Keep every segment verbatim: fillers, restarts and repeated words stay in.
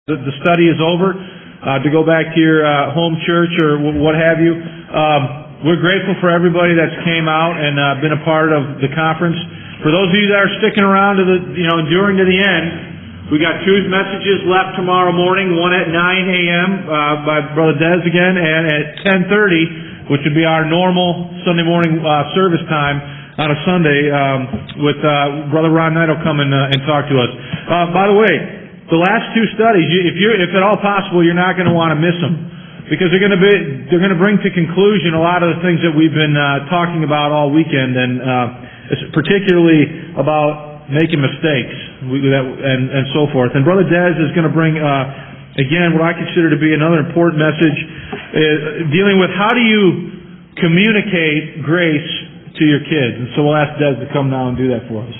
The, the study is over, uh, to go back to your uh, home church or w- what have you. Um, we're grateful for everybody that's came out and uh, been a part of the conference. For those of you that are sticking around to the, you know, enduring to the end, we got two messages left tomorrow morning. One at nine a.m. Uh, by Brother Des again, and at ten thirty, which would be our normal Sunday morning uh, service time on a Sunday, um, with uh, Brother Ron Knight will come and, uh, and talk to us. Uh, by the way. The last two studies, if you're, if at all possible, you're not going to want to miss them, because they're going to be, they're going to bring to conclusion a lot of the things that we've been uh, talking about all weekend, and uh, particularly about making mistakes we, that, and, and so forth. And Brother Des is going to bring, uh, again, what I consider to be another important message, uh, dealing with how do you communicate grace to your kids. And so we'll ask Des to come now and do that for us.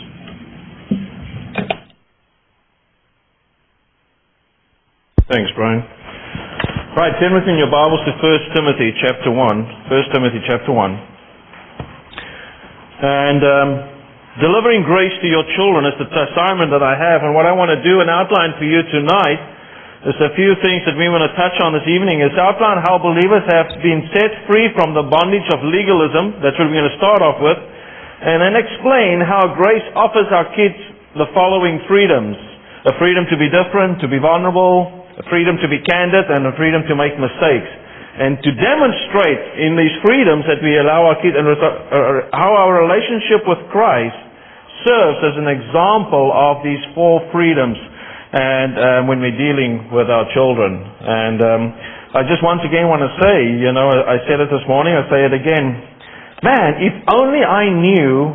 Thanks, Brian. Right, turn with me in your Bibles to First Timothy chapter one. First Timothy chapter one. And um, delivering grace to your children is the assignment that I have. And what I want to do and outline for you tonight is a few things that we want to touch on this evening. Is outline how believers have been set free from the bondage of legalism. That's what we're going to start off with. And then explain how grace offers our kids the following freedoms. A freedom to be different, to be vulnerable, a freedom to be candid, and a freedom to make mistakes. And to demonstrate in these freedoms that we allow our kids, and how our relationship with Christ serves as an example of these four freedoms, and um, when we're dealing with our children. And um, I just once again want to say, you know, I said it this morning, I say it again. Man, if only I knew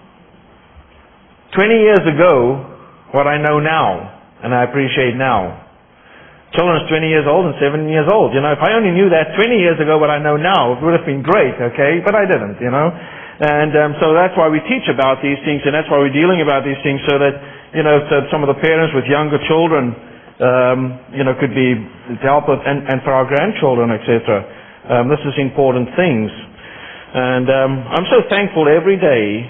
twenty years ago what I know now, and I appreciate now. Children is twenty years old and seven years old. You know, if I only knew that twenty years ago what I know now, it would have been great, okay? But I didn't, you know. And um, so that's why we teach about these things, and that's why we're dealing about these things, so that, you know, so some of the parents with younger children, um, you know, could be to help with, and, and for our grandchildren, et cetera. Um, this is important things. And um, I'm so thankful every day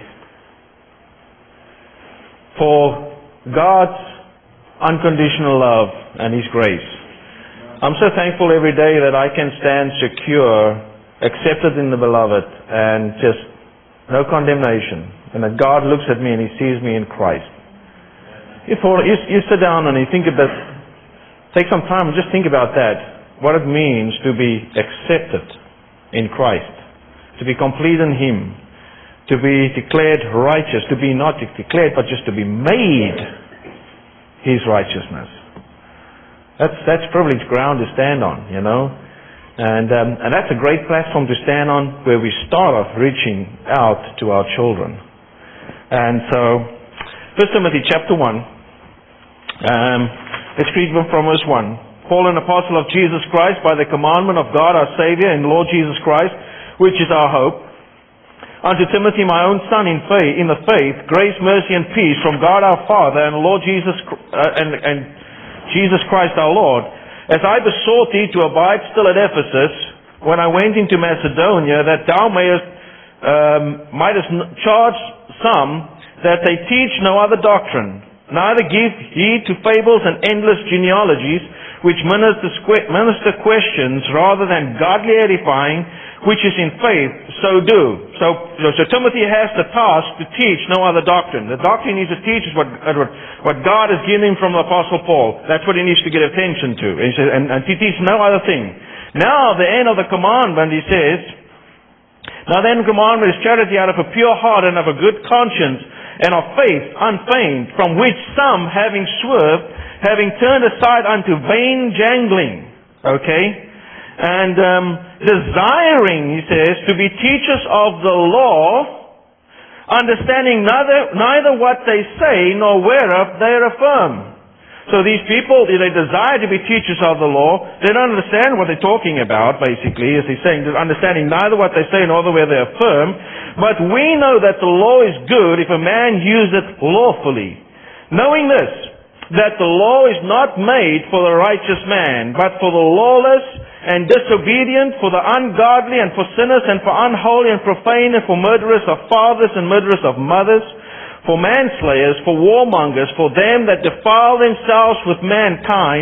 for God's unconditional love and His grace. I'm so thankful every day that I can stand secure, accepted in the Beloved, and just no condemnation. And that God looks at me and He sees me in Christ. You, thought, you, you sit down and you think about, take some time and just think about that. What it means to be accepted in Christ. To be complete in Him. To be declared righteous. To be not declared, but just to be made His righteousness. That's that's privileged ground to stand on, you know. And um, and that's a great platform to stand on, where we start off reaching out to our children. And so, First Timothy chapter one. Um, let's read from verse one. Paul, an apostle of Jesus Christ, by the commandment of God our Savior and Lord Jesus Christ, which is our hope. Unto Timothy, my own son in faith, in the faith, grace, mercy, and peace from God our Father and Lord Jesus uh, and, and Jesus Christ our Lord. As I besought thee to abide still at Ephesus, when I went into Macedonia, that thou mayest um, mightest charge some that they teach no other doctrine, neither give heed to fables and endless genealogies, which minister, minister questions rather than godly edifying, which is in faith, so do. So, so Timothy has the task to teach no other doctrine. The doctrine he needs to teach is what, what God has given him from the Apostle Paul. That's what he needs to get attention to. And, he says, and, and to teach no other thing. Now, the end of the commandment, he says, now then commandment is charity out of a pure heart and of a good conscience and of faith unfeigned, from which some, having swerved, having turned aside unto vain jangling, okay, and um, desiring, he says, to be teachers of the law, understanding neither, neither what they say nor whereof they affirm. So these people, they desire to be teachers of the law. They don't understand what they're talking about, basically, as he's saying, understanding neither what they say nor where they affirm. But we know that the law is good if a man use it lawfully. Knowing this, that the law is not made for the righteous man, but for the lawless and disobedient, for the ungodly and for sinners and for unholy and profane and for murderers of fathers and murderers of mothers, for manslayers, for warmongers, for them that defile themselves with mankind,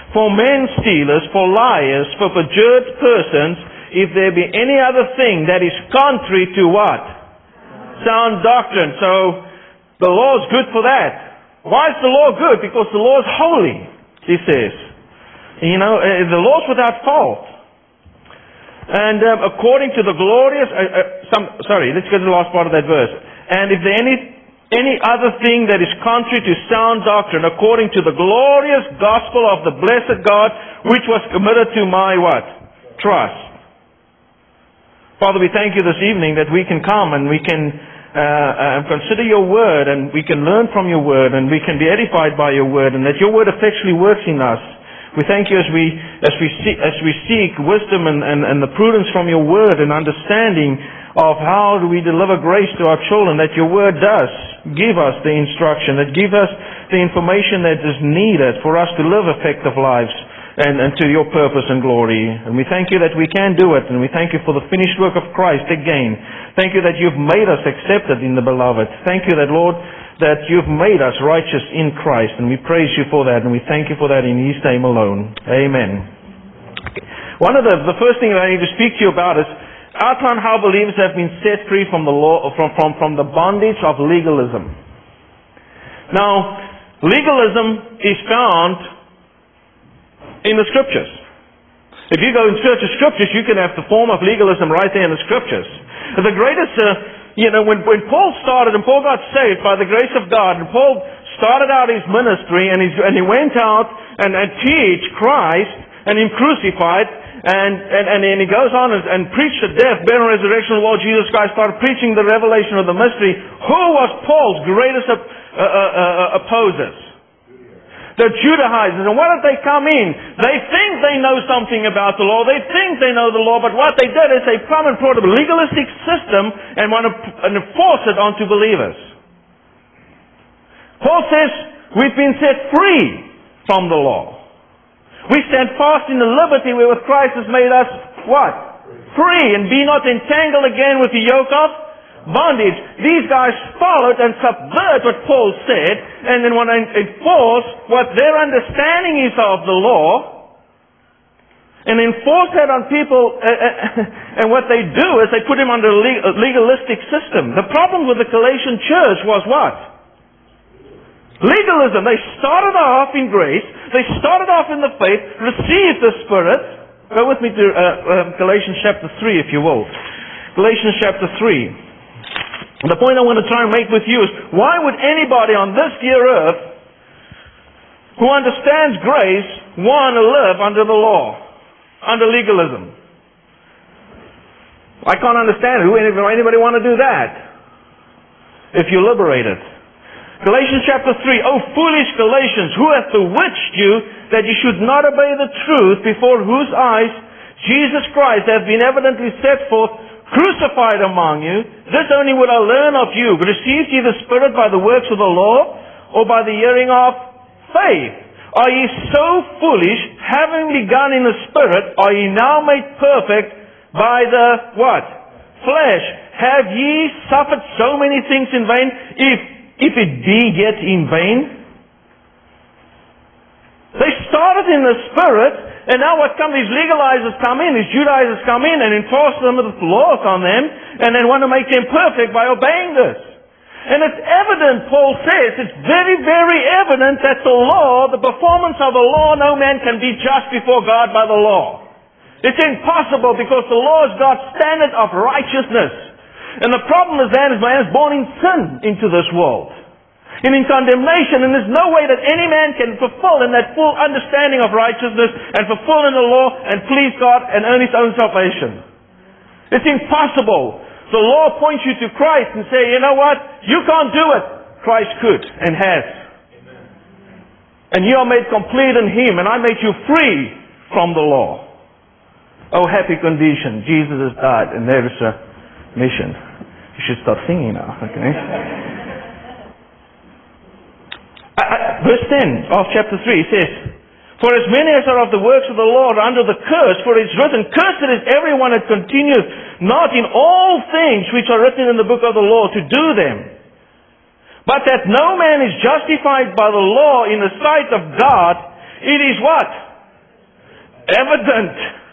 for men stealers, for liars, for perjured persons, if there be any other thing that is contrary to what? Sound doctrine. So, the law is good for that. Why is the law good? Because the law is holy, he says. You know, the law is without fault. And um, according to the glorious... Uh, uh, some, sorry, let's go to the last part of that verse. And if there any... Any other thing that is contrary to sound doctrine, according to the glorious gospel of the blessed God, which was committed to my what? Trust. Father, we thank you this evening that we can come and we can uh, uh, consider your word, and we can learn from your word, and we can be edified by your word, and that your word effectually works in us. We thank you as we as we see, as we seek wisdom and, and, and the prudence from your word and understanding of how do we deliver grace to our children, that your word does give us the instruction, that give us the information that is needed for us to live effective lives and, and to your purpose and glory. And we thank you that we can do it, and we thank you for the finished work of Christ again. Thank you that you've made us accepted in the beloved. Thank you that, Lord, that you've made us righteous in Christ, and we praise you for that, and we thank you for that in his name alone. Amen. One of the, the first things I need to speak to you about is outline how believers have been set free from the law, from, from, from the bondage of legalism. Now, legalism is found in the Scriptures. If you go in search of Scriptures, you can have the form of legalism right there in the Scriptures. The greatest, uh, you know, when, when Paul started, and Paul got saved by the grace of God, and Paul started out his ministry, and, he's, and he went out and, and teach Christ, and him crucified, And, and, and and he goes on and, and preached the death, burial, and resurrection of the Lord Jesus Christ, started preaching the revelation of the mystery. Who was Paul's greatest op- uh, uh, uh, opposers? The Judaizers. And why did they come in? They think they know something about the law. They think they know the law, but what they did is they come and brought a legalistic system and want to enforce it onto believers. Paul says, we've been set free from the law. We stand fast in the liberty wherewith Christ has made us, what? Free. And be not entangled again with the yoke of bondage. These guys followed and subvert what Paul said, and then want to enforce what their understanding is of the law, and enforce that on people, uh, uh, and what they do is they put him under a legalistic system. The problem with the Galatian church was what? Legalism. They started off in grace. They started off in the faith, received the Spirit. Go with me to uh, uh, Galatians chapter three, if you will. Galatians chapter three. The point I want to try and make with you is, why would anybody on this dear earth who understands grace want to live under the law, under legalism? I can't understand it. Who anybody want to do that if you're liberated? Galatians chapter three, O foolish Galatians, who hath bewitched you that you should not obey the truth, before whose eyes Jesus Christ hath been evidently set forth, crucified among you? This only would I learn of you. Received ye the Spirit by the works of the law, or by the hearing of faith? Are ye so foolish, having begun in the Spirit, are ye now made perfect by the what? Flesh. Have ye suffered so many things in vain, if If it be yet in vain? They started in the Spirit, and now what come, these legalizers come in, these Judaizers come in and enforce some of the laws on them, and then want to make them perfect by obeying this. And it's evident, Paul says, it's very, very evident that the law, the performance of the law, no man can be just before God by the law. It's impossible, because the law is God's standard of righteousness. And the problem is that is man is born in sin into this world, and in condemnation, and there's no way that any man can fulfill in that full understanding of righteousness and fulfill in the law and please God and earn his own salvation. It's impossible. The law points you to Christ and say, you know what? You can't do it. Christ could and has. Amen. And you are made complete in Him, and I made you free from the law. Oh, happy condition. Jesus has died, and there is a mission. You should start singing now, okay? I, I, verse ten of chapter three says, For as many as are of the works of the Lord are under the curse, for it is written, Cursed is everyone that continueth not in all things which are written in the book of the law to do them. But that no man is justified by the law in the sight of God, it is what? evident.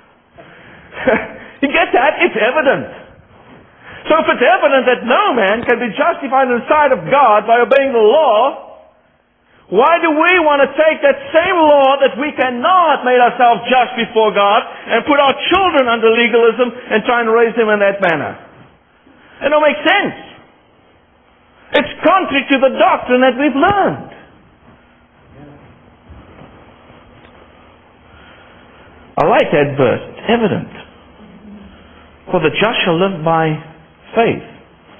You get that? It's evident. So if it's evident that no man can be justified in the sight of God by obeying the law, why do we want to take that same law that we cannot make ourselves just before God and put our children under legalism and try and raise them in that manner? It don't make sense. It's contrary to the doctrine that we've learned. I like that verse. It's evident. For the just shall live by faith.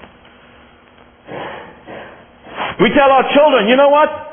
We tell our children, you know what?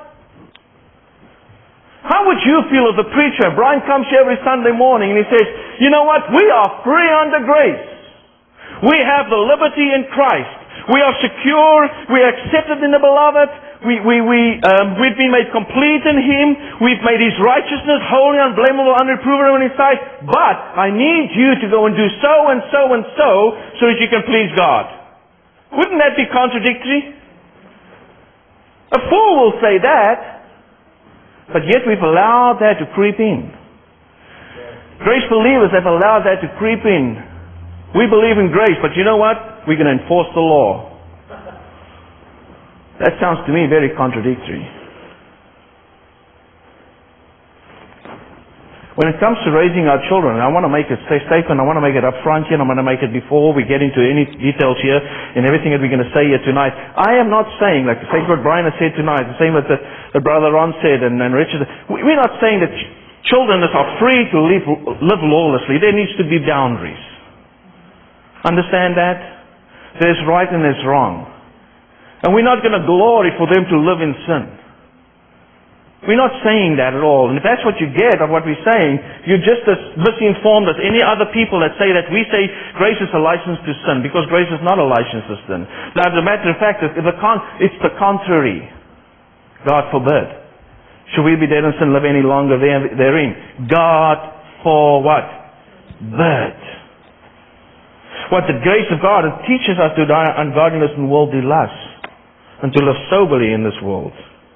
How would you feel if the preacher, Brian, comes here every Sunday morning and he says, you know what? We are free under grace. We have the liberty in Christ. We are secure. We are accepted in the beloved. We, we, we, um, we've been made complete in Him. We've made His righteousness holy, unblameable, unreprovable in His sight. But I need you to go and do so and so and so so that you can please God. Wouldn't that be contradictory? A fool will say that. But yet we've allowed that to creep in. Grace believers have allowed that to creep in. We believe in grace, but you know what? We're going to enforce the law. That sounds to me very contradictory. When it comes to raising our children, I want to make a statement, I want to make it up front here, and I want to make it before we get into any details here and everything that we're going to say here tonight. I am not saying, like the same what Brian has said tonight, the same what the, the Brother Ron said and, and Richard, we're not saying that ch- children are free to live, live lawlessly. There needs to be boundaries. Understand that? There's right and there's wrong. And we're not going to glory for them to live in sin. We're not saying that at all. And if that's what you get of what we're saying, you're just as misinformed as any other people that say that we say grace is a license to sin, because grace is not a license to sin. Now, as a matter of fact, it's the, con- it's the contrary. God forbid. Should we be dead in sin, live any longer there, therein? God for what? But. What the grace of God, it teaches us to die ungodliness and worldly lust, and to live soberly in this world.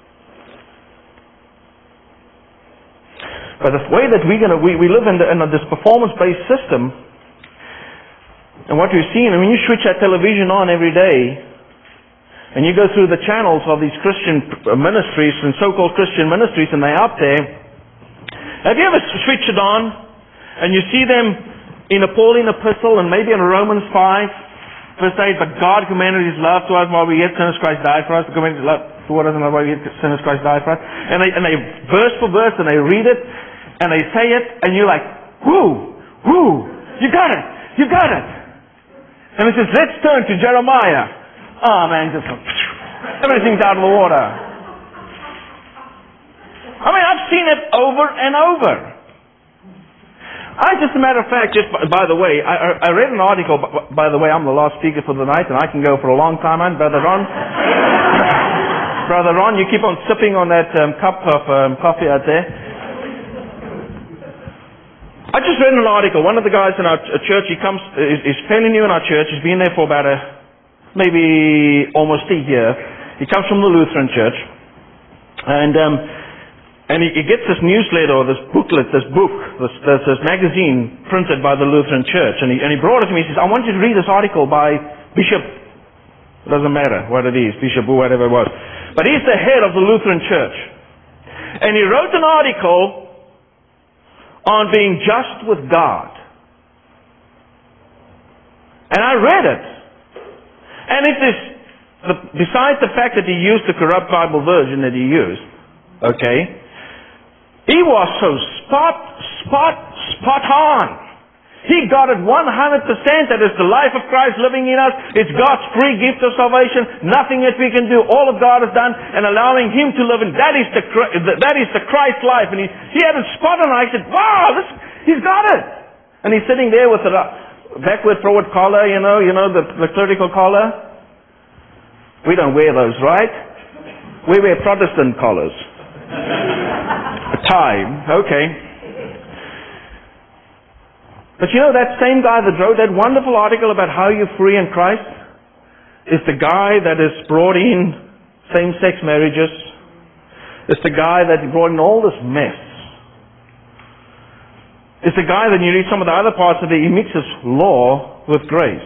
But the way that we're going to, we, we live in, the, in this performance-based system, and what we've seen, I mean, you switch that television on every day, and you go through the channels of these Christian ministries and so-called Christian ministries, and they're up there. Have you ever switched it on, and you see them in a Pauline epistle, and maybe in Romans five, verse eight, but God commanded His love to us while we yet sinners, Christ died for us. The commanded love toward us and while we yet sinners, Christ died for us. And they, and they verse for verse, and they read it, and they say it, and you're like, whoo, whoo, you got it, you got it. And it says, let's turn to Jeremiah. Oh man, just everything's out of the water. I mean, I've seen it over and over. I, just a matter of fact, just by, by the way, I, I read an article, by, by the way, I'm the last speaker for the night, and I can go for a long time, and Brother Ron, Brother Ron, you keep on sipping on that um, cup of um, coffee out there. I just read an article. One of the guys in our church, he comes, is, is fairly new in our church. He's been there for about a, maybe almost a year. He comes from the Lutheran church. And, um, and he, he gets this newsletter or this booklet, this book, this, this, this magazine printed by the Lutheran church. And he, and he brought it to me. He says, I want you to read this article by Bishop, it doesn't matter what it is, Bishop or whatever it was. But he's the head of the Lutheran church. And he wrote an article on being just with God. And I read it. And it is, the, besides the fact that he used the corrupt Bible version that he used, okay, he was so spot, spot, spot on. He got it one hundred percent that it's the life of Christ living in us. It's God's free gift of salvation. Nothing that we can do. All of God has done, and allowing Him to live in. That is the that is the Christ life. And he, he had it spot on. I said, wow, this, he's got it. And he's sitting there with the backward, forward collar, you know, you know, the, the clerical collar. We don't wear those, right? We wear Protestant collars. A tie, okay. But you know, that same guy that wrote that wonderful article about how you're free in Christ is the guy that has brought in same-sex marriages. It's the guy that brought in all this mess. is the guy that you read some of the other parts of it, he mixes law with grace.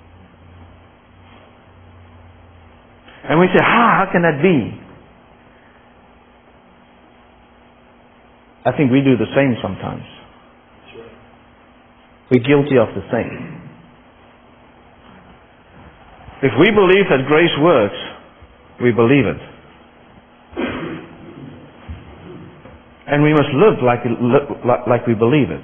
And we say, ah, how can that be? I think we do the same sometimes. We're guilty of the same. If we believe that grace works, we believe it. And we must live like, like we believe it.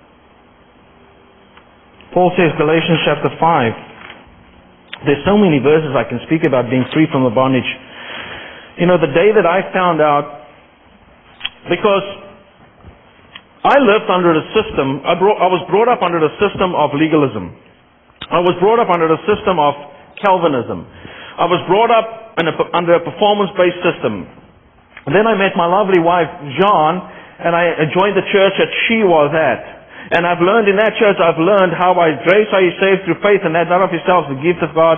Paul says, Galatians chapter five, there's so many verses I can speak about being free from the bondage. You know, the day that I found out, because I lived under a system, I, brought, I was brought up under the system of legalism. I was brought up under the system of Calvinism. I was brought up in a, under a performance-based system. And then I met my lovely wife, John, and I joined the church that she was at. And I've learned in that church, I've learned how by grace are you saved through faith, and that not of yourselves, the gift of God,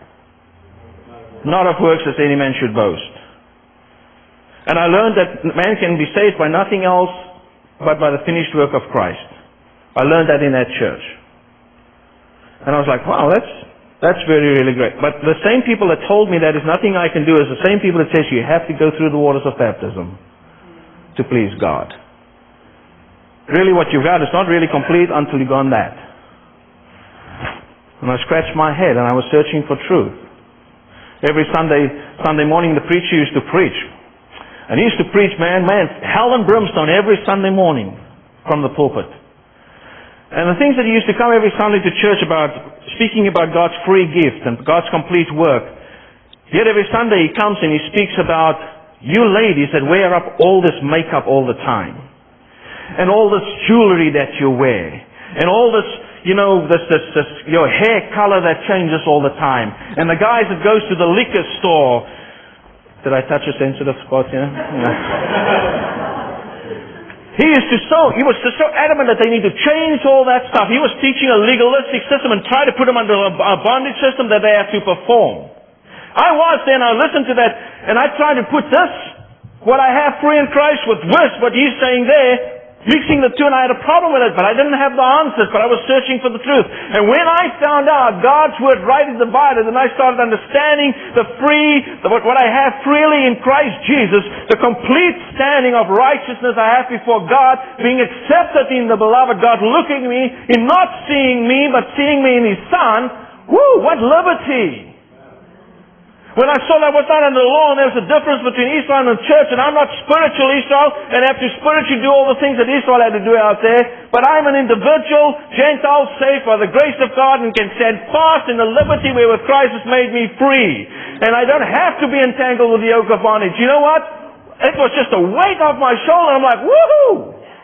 not of works, as any man should boast. And I learned that man can be saved by nothing else but by the finished work of Christ. I learned that in that church. And I was like, wow, that's That's very, really great. But the same people that told me that is nothing I can do is the same people that says you have to go through the waters of baptism to please God. Really what you've got is not really complete until you've gone that. And I scratched my head and I was searching for truth. Every Sunday, Sunday morning the preacher used to preach. And he used to preach, man, man, hell and brimstone every Sunday morning from the pulpit. And the things that he used to come every Sunday to church about, speaking about God's free gift and God's complete work. Yet every Sunday he comes and he speaks about you ladies that wear up all this makeup all the time. And all this jewelry that you wear. And all this, you know, this, this, this, your hair color that changes all the time. And the guys that goes to the liquor store. Did I touch a sensitive spot here? Yeah. He used to so, he was so adamant that they need to change all that stuff. He was teaching a legalistic system and tried to put them under a bondage system that they have to perform. I was there and I listened to that and I tried to put this, what I have free in Christ, with this, what he's saying there, mixing the two, and I had a problem with it, but I didn't have the answers, but I was searching for the truth. And when I found out God's Word rightly divided, and I started understanding the free, the, what, what I have freely in Christ Jesus, the complete standing of righteousness I have before God, being accepted in the beloved God, looking at me, in not seeing me, but seeing me in His Son, woo, what liberty! When I saw that I was not under the law and there was a difference between Israel and the church, and I'm not spiritual Israel and have to spiritually do all the things that Israel had to do out there, but I'm an individual, Gentile, saved by the grace of God and can stand fast in the liberty wherewith Christ has made me free. And I don't have to be entangled with the yoke of bondage. You know what? It was just a weight off my shoulder. I'm like, woohoo!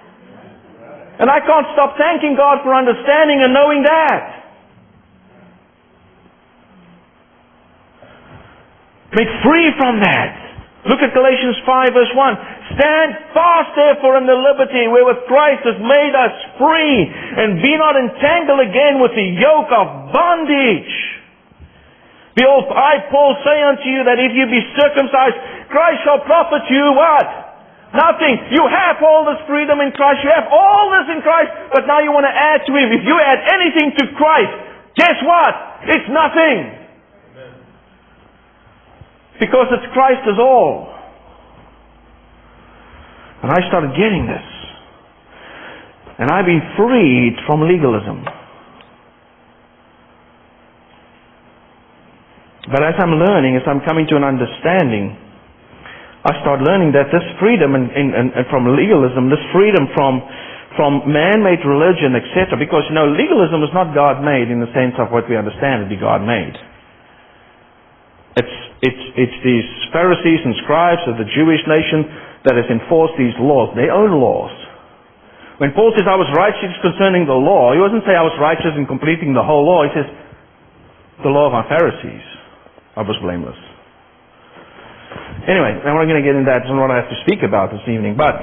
And I can't stop thanking God for understanding and knowing that. Make free from that. Look at Galatians five verse one. Stand fast therefore in the liberty wherewith Christ has made us free, and be not entangled again with the yoke of bondage. Behold, I, Paul, say unto you that if you be circumcised, Christ shall profit you what? Nothing. You have all this freedom in Christ. You have all this in Christ, but now you want to add to Him. If you add anything to Christ, guess what? It's nothing. Because it's Christ is all. And I started getting this. And I've been freed from legalism. But as I'm learning, as I'm coming to an understanding, I start learning that this freedom and, and, and from legalism, this freedom from from man-made religion, et cetera. Because, you know, legalism is not God-made in the sense of what we understand to be God-made. It's, it's, it's these Pharisees and scribes of the Jewish nation that has enforced these laws, their own laws. When Paul says, I was righteous concerning the law, he doesn't say I was righteous in completing the whole law. He says, the law of my Pharisees, I was blameless. Anyway, I'm not going to get into that. It's not what I have to speak about this evening. But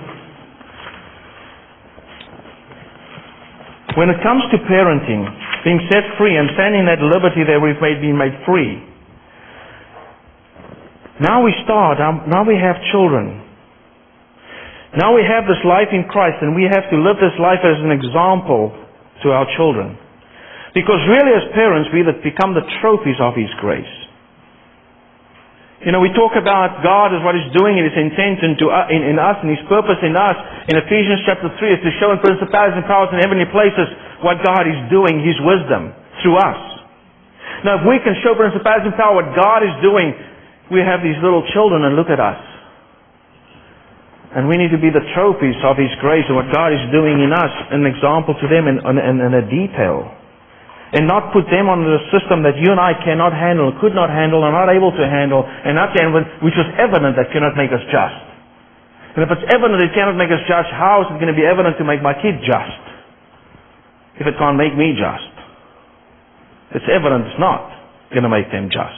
when it comes to parenting, being set free and standing in that liberty that we've made, been made free, now we start, now we have children. Now we have this life in Christ, and we have to live this life as an example to our children. Because really as parents, we that become the trophies of His grace. You know, we talk about God as what He's doing in His intent into, uh, in, in us and His purpose in us. In Ephesians chapter three, is to show in principalities and powers in heavenly places what God is doing, His wisdom, through us. Now, if we can show principalities and power what God is doing, we have these little children and look at us. And we need to be the trophies of His grace and what God is doing in us, an example to them in, in, in a detail. And not put them under a system that you and I cannot handle, could not handle, are not able to handle, and not handle, which is evident that cannot make us just. And if it's evident it cannot make us just, how is it going to be evident to make my kid just? If it can't make me just. It's evident it's not going to make them just.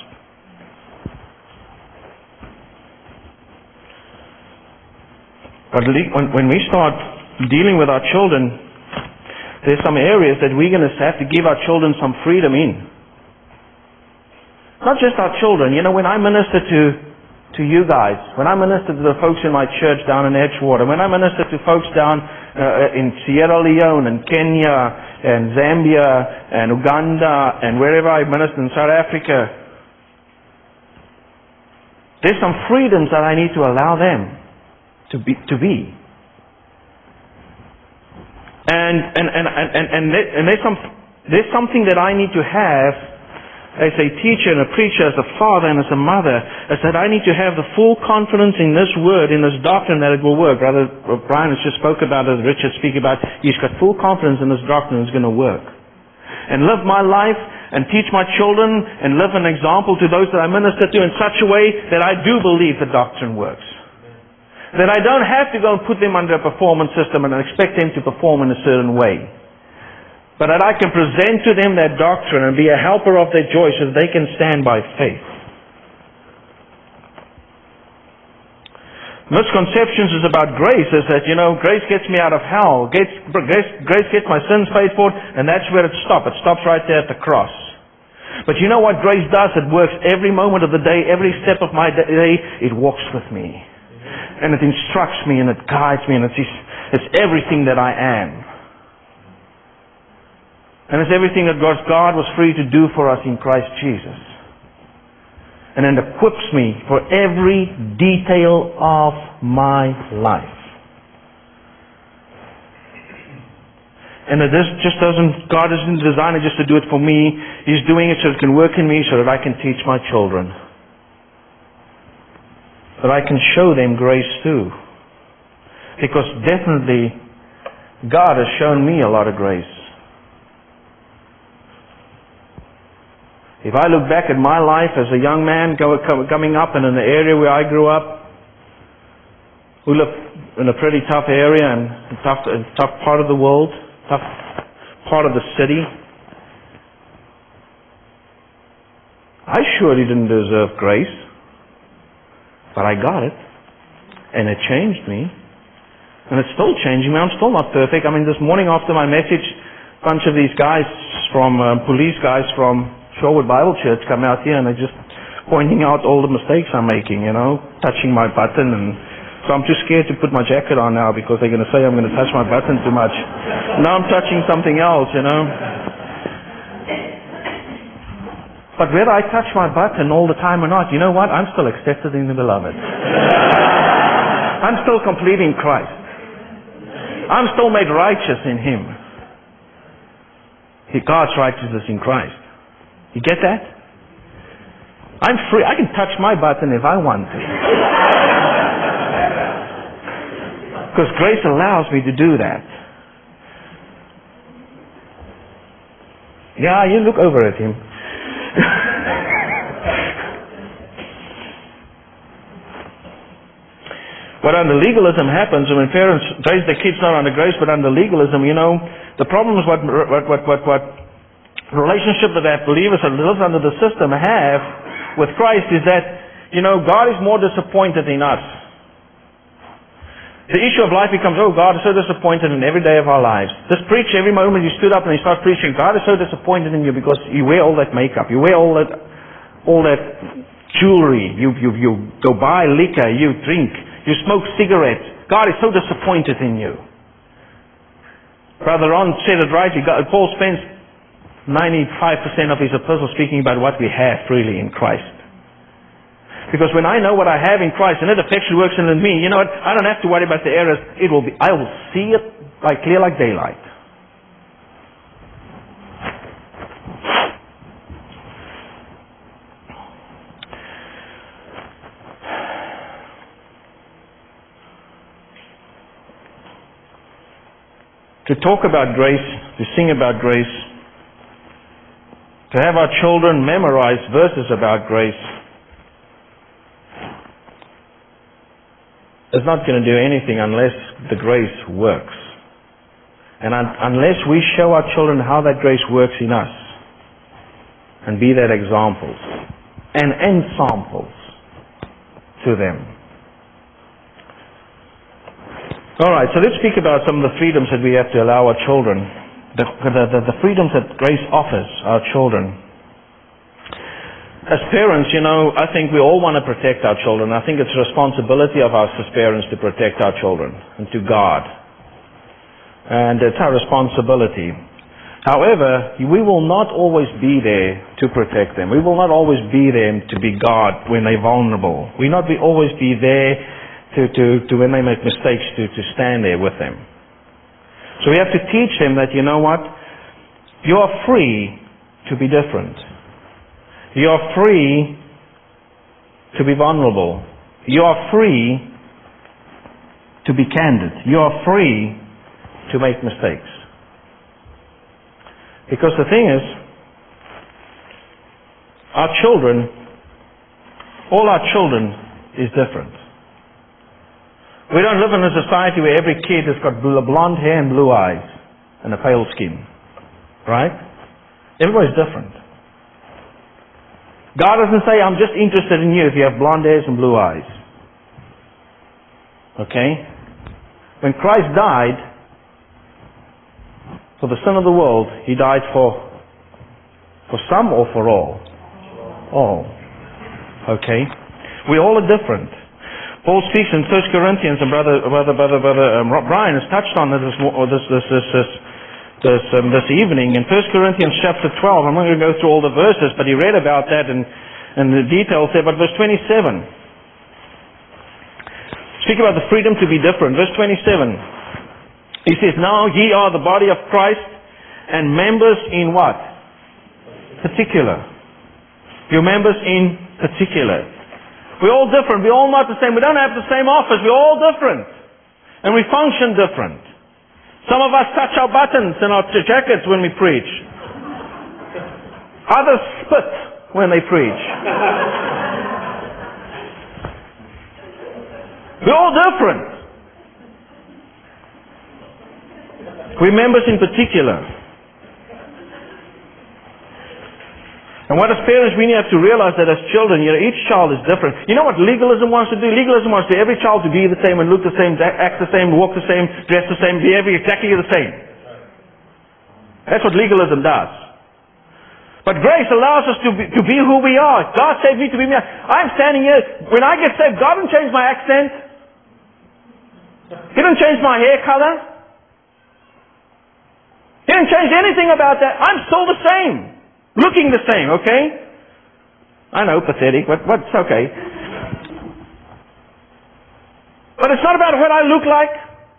But when we start dealing with our children, there's some areas that we're going to have to give our children some freedom in. Not just our children. You know, when I minister to, to you guys, when I minister to the folks in my church down in Edgewater, when I minister to folks down uh, in Sierra Leone and Kenya and Zambia and Uganda and wherever I minister in South Africa, there's some freedoms that I need to allow them to be. To be. And and and and and, and there's some there's something that I need to have as a teacher and a preacher, as a father and as a mother, is that I need to have the full confidence in this word, in this doctrine, that it will work. Brother Brian has just spoke about it, Richard speak about it. He's got full confidence in this doctrine it's going to work. And live my life and teach my children and live an example to those that I minister to in such a way that I do believe the doctrine works. That I don't have to go and put them under a performance system and expect them to perform in a certain way. But that I can present to them that doctrine and be a helper of their joy so that they can stand by faith. Misconceptions is about grace is that, you know, grace gets me out of hell. Grace, grace, grace gets my sins paid for, and that's where it stops. It stops right there at the cross. But you know what grace does? It works every moment of the day, every step of my day. It walks with me. And it instructs me and it guides me and it's, it's everything that I am. And it's everything that God, God was free to do for us in Christ Jesus. And it equips me for every detail of my life. And it is, just doesn't, God isn't designed just to do it for me. He's doing it so it can work in me so that I can teach my children. But I can show them grace too. Because definitely God has shown me a lot of grace. If I look back at my life as a young man coming up and in the area where I grew up, we lived in a pretty tough area and a tough, a tough part of the world, tough part of the city. I surely didn't deserve grace. But I got it. And it changed me. And it's still changing me. I'm still not perfect. I mean, this morning after my message, a bunch of these guys from, uh, police guys from Shorewood Bible Church come out here and they're just pointing out all the mistakes I'm making, you know, touching my button. And so I'm too scared to put my jacket on now because they're going to say I'm going to touch my button too much. Now I'm touching something else, you know. But whether I touch my button all the time or not, you know what? I'm still accepted in the beloved. I'm still complete in Christ. I'm still made righteous in Him. He God's righteousness in Christ. You get that? I'm free. I can touch my button if I want to. Because grace allows me to do that. Yeah, you look over at him. What under legalism happens when parents raise their kids not under grace but under legalism, you know, the problem is what what what what, what relationship that that believers that live under the system have with Christ is that, you know, God is more disappointed in us. The issue of life becomes, oh, God is so disappointed in every day of our lives. This preacher, every moment you stood up and you start preaching, God is so disappointed in you because you wear all that makeup, you wear all that, all that jewelry, you, you, you go buy liquor, you drink, you smoke cigarettes. God is so disappointed in you. Brother Ron said it rightly. God, Paul spends ninety-five percent of his epistle speaking about what we have freely in Christ. Because when I know what I have in Christ and it effectually works in me, you know what? I don't have to worry about the errors. It will be. I will see it like clear like daylight. To talk about grace, to sing about grace, to have our children memorize verses about grace is not going to do anything unless the grace works. And un- unless we show our children how that grace works in us and be that examples and ensamples to them. Alright, so let's speak about some of the freedoms that we have to allow our children. The, the, the, the freedoms that grace offers our children. As parents, you know, I think we all want to protect our children. I think it's a responsibility of us as parents to protect our children and to guard. And it's our responsibility. However, we will not always be there to protect them. We will not always be there to be guard when they're vulnerable. We will not be, always be there To, to, to when they make mistakes, to, to stand there with them. So we have to teach them that, you know what? You are free to be different. You are free to be vulnerable. You are free to be candid. You are free to make mistakes. Because the thing is, our children, all our children is different. We don't live in a society where every kid has got blonde hair and blue eyes and a pale skin. Right? Everybody's different. God doesn't say, I'm just interested in you if you have blonde hairs and blue eyes. Okay? When Christ died for the sin of the world, He died for for some or for all? All. Okay? We all are different. Paul speaks in First Corinthians, and brother, brother, brother, brother um, Brian has touched on this this this this this this, um, this evening in First Corinthians chapter twelve. I'm not going to go through all the verses, but he read about that and and the details there. But verse twenty-seven, speak about the freedom to be different. Verse twenty-seven, he says, "Now ye are the body of Christ, and members in what? Particular. You're members in particular." We're all different. We're all not the same. We don't have the same office. We're all different. And we function different. Some of us touch our buttons in our jackets when we preach. Others spit when they preach. We're all different. We're members in particular. And what as parents we have to realize that as children, you know, each child is different. You know what legalism wants to do? Legalism wants to every child to be the same and look the same, act the same, walk the same, dress the same, behave exactly the same. That's what legalism does. But grace allows us to be, to be who we are. God saved me to be me. I'm standing here. When I get saved, God didn't change my accent. He didn't change my hair color. He didn't change anything about that. I'm still the same. Looking the same, okay? I know, pathetic, but what's okay. But it's not about what I look like,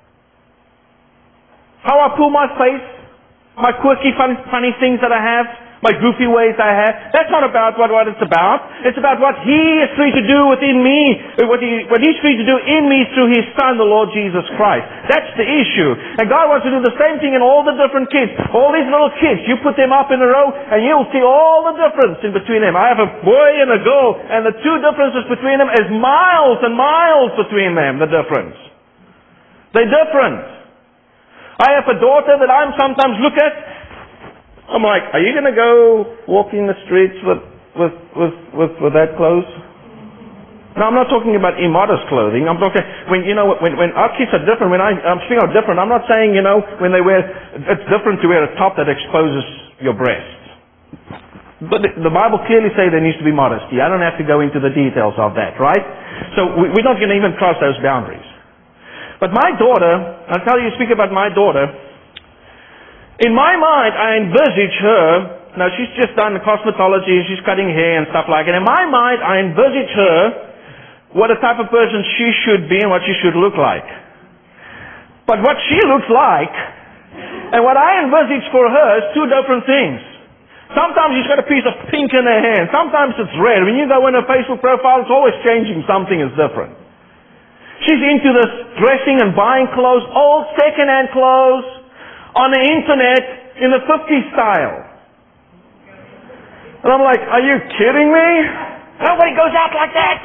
how I pull my face, my quirky, fun, funny things that I have, my goofy ways I have. That's not about what, what it's about. It's about what He is free to do within me, what, he, what He's free to do in me through His Son, the Lord Jesus Christ. That's the issue. And God wants to do the same thing in all the different kids. All these little kids, you put them up in a row and you'll see all the difference in between them. I have a boy and a girl, and the two differences between them is miles and miles between them, the difference. They're different. I have a daughter that I'm sometimes look at. I'm like, are you going to go walking the streets with, with, with, with, with that clothes? No, I'm not talking about immodest clothing. I'm talking, when, you know, when, when our kids are different, when I, I'm speaking of different, I'm not saying, you know, when they wear, it's different to wear a top that exposes your breasts. But the, the Bible clearly says there needs to be modesty. I don't have to go into the details of that, right? So we, we're not going to even cross those boundaries. But my daughter, I'll tell you, speak about my daughter. In my mind, I envisage her, now she's just done cosmetology and she's cutting hair and stuff like that. In my mind, I envisage her, what a type of person she should be and what she should look like. But what she looks like and what I envisage for her is two different things. Sometimes she's got a piece of pink in her hand. Sometimes it's red. When you go in her Facebook profile, it's always changing. Something is different. She's into this dressing and buying clothes, old second-hand clothes, on the internet in the fifties style. And I'm like, are you kidding me? Nobody goes out like that.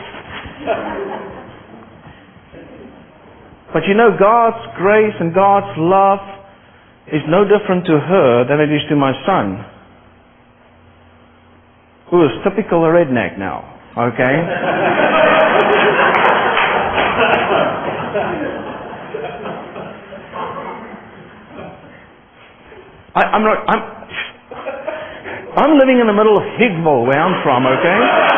But you know, God's grace and God's love is no different to her than it is to my son, who is typical a redneck now, okay? I, I'm not, I'm, I'm living in the middle of Hicksville, where I'm from, okay?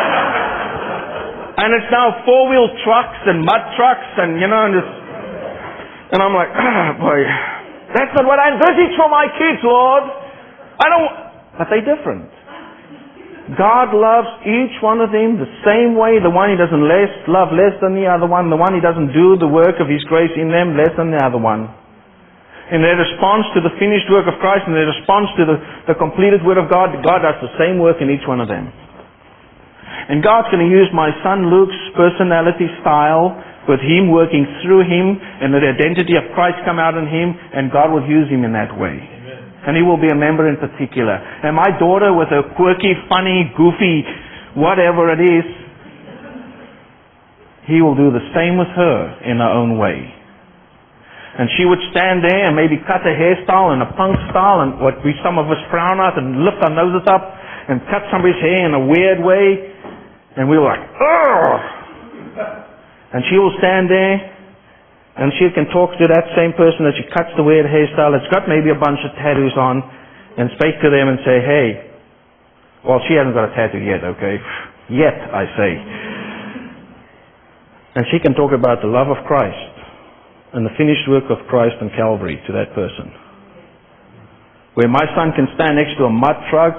And it's now four-wheel trucks and mud trucks and, you know, and this, and I'm like, ah, boy, that's not what I envisage for my kids, Lord. I don't, but they're different. God loves each one of them the same way. The one He doesn't less, love less than the other one. The one He doesn't do the work of His grace in them less than the other one. In their response to the finished work of Christ, in their response to the, the completed Word of God, God does the same work in each one of them. And God's going to use my son Luke's personality style with him working through him and the identity of Christ come out in him, and God will use him in that way. And he will be a member in particular. And my daughter with her quirky, funny, goofy, whatever it is, he will do the same with her in her own way. And she would stand there and maybe cut a hairstyle in a punk style, and what we some of us frown at, and lift our noses up and cut somebody's hair in a weird way. And we were like, ugh! And she will stand there, and she can talk to that same person that she cuts the weird hairstyle, that's got maybe a bunch of tattoos on, and speak to them and say, hey, well, she hasn't got a tattoo yet, okay? Yet, I say. And she can talk about the love of Christ and the finished work of Christ on Calvary to that person. Where my son can stand next to a mud truck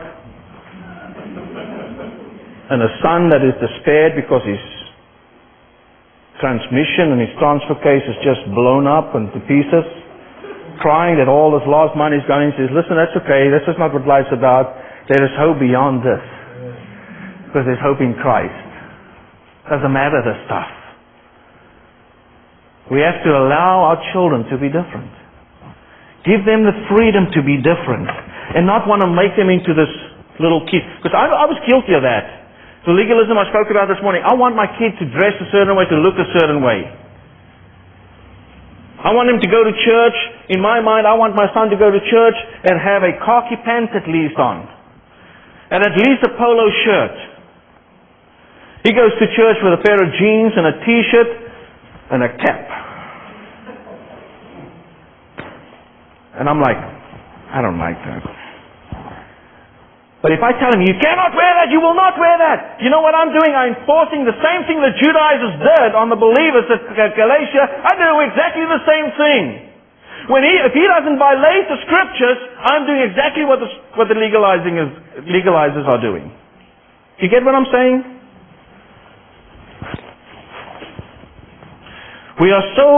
and a son that is despaired because his transmission and his transfer case is just blown up into pieces, crying that all his lost money is gone. He says, listen, that's okay. This is not what life's about. There is hope beyond this. Because there's hope in Christ. Doesn't matter the stuff. We have to allow our children to be different. Give them the freedom to be different. And not want to make them into this little kid. Because I, I was guilty of that. The legalism I spoke about this morning. I want my kid to dress a certain way, to look a certain way. I want him to go to church. In my mind, I want my son to go to church and have a khaki pants at least on. And at least a polo shirt. He goes to church with a pair of jeans and a t-shirt and a cap. And I'm like, I don't like that. But if I tell him, you cannot wear that, you will not wear that. You know what I'm doing? I'm enforcing the same thing that Judaizers did on the believers at Galatia. I do exactly the same thing. When he, if he doesn't violate the scriptures, I'm doing exactly what the, what the legalizing is, legalizers are doing. You get what I'm saying? We are so,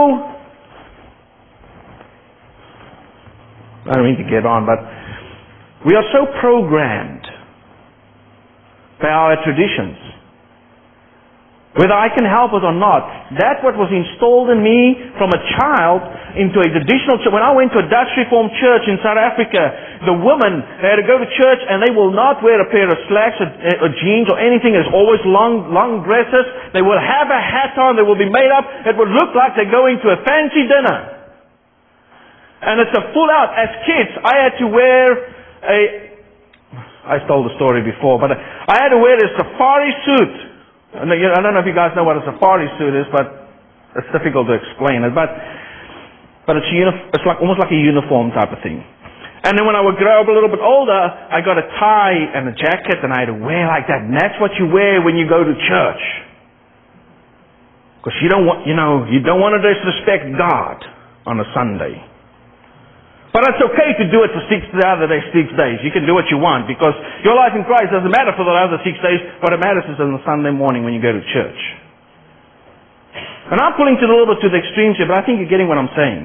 I don't mean to get on, but we are so programmed by our traditions. Whether I can help it or not, that's what was installed in me from a child into a traditional church. When I went to a Dutch Reformed church in South Africa, the women, they had to go to church and they will not wear a pair of slacks or, or jeans or anything. It's always long, long dresses. They will have a hat on. They will be made up. It would look like they're going to a fancy dinner. And it's a full out. As kids, I had to wear a, I told the story before, but I had to wear a safari suit. I don't know if you guys know what a safari suit is, but it's difficult to explain it. But but it's uni- it's like almost like a uniform type of thing. And then when I would grow up a little bit older, I got a tie and a jacket, and I had to wear like that. And that's what you wear when you go to church. Because you don't want, you know, you don't want to disrespect God on a Sunday. But it's okay to do it for six the other day, six days. You can do what you want because your life in Christ doesn't matter for the other six days. What it matters is on the Sunday morning when you go to church. And I'm pulling to a little bit to the extremes here, but I think you're getting what I'm saying.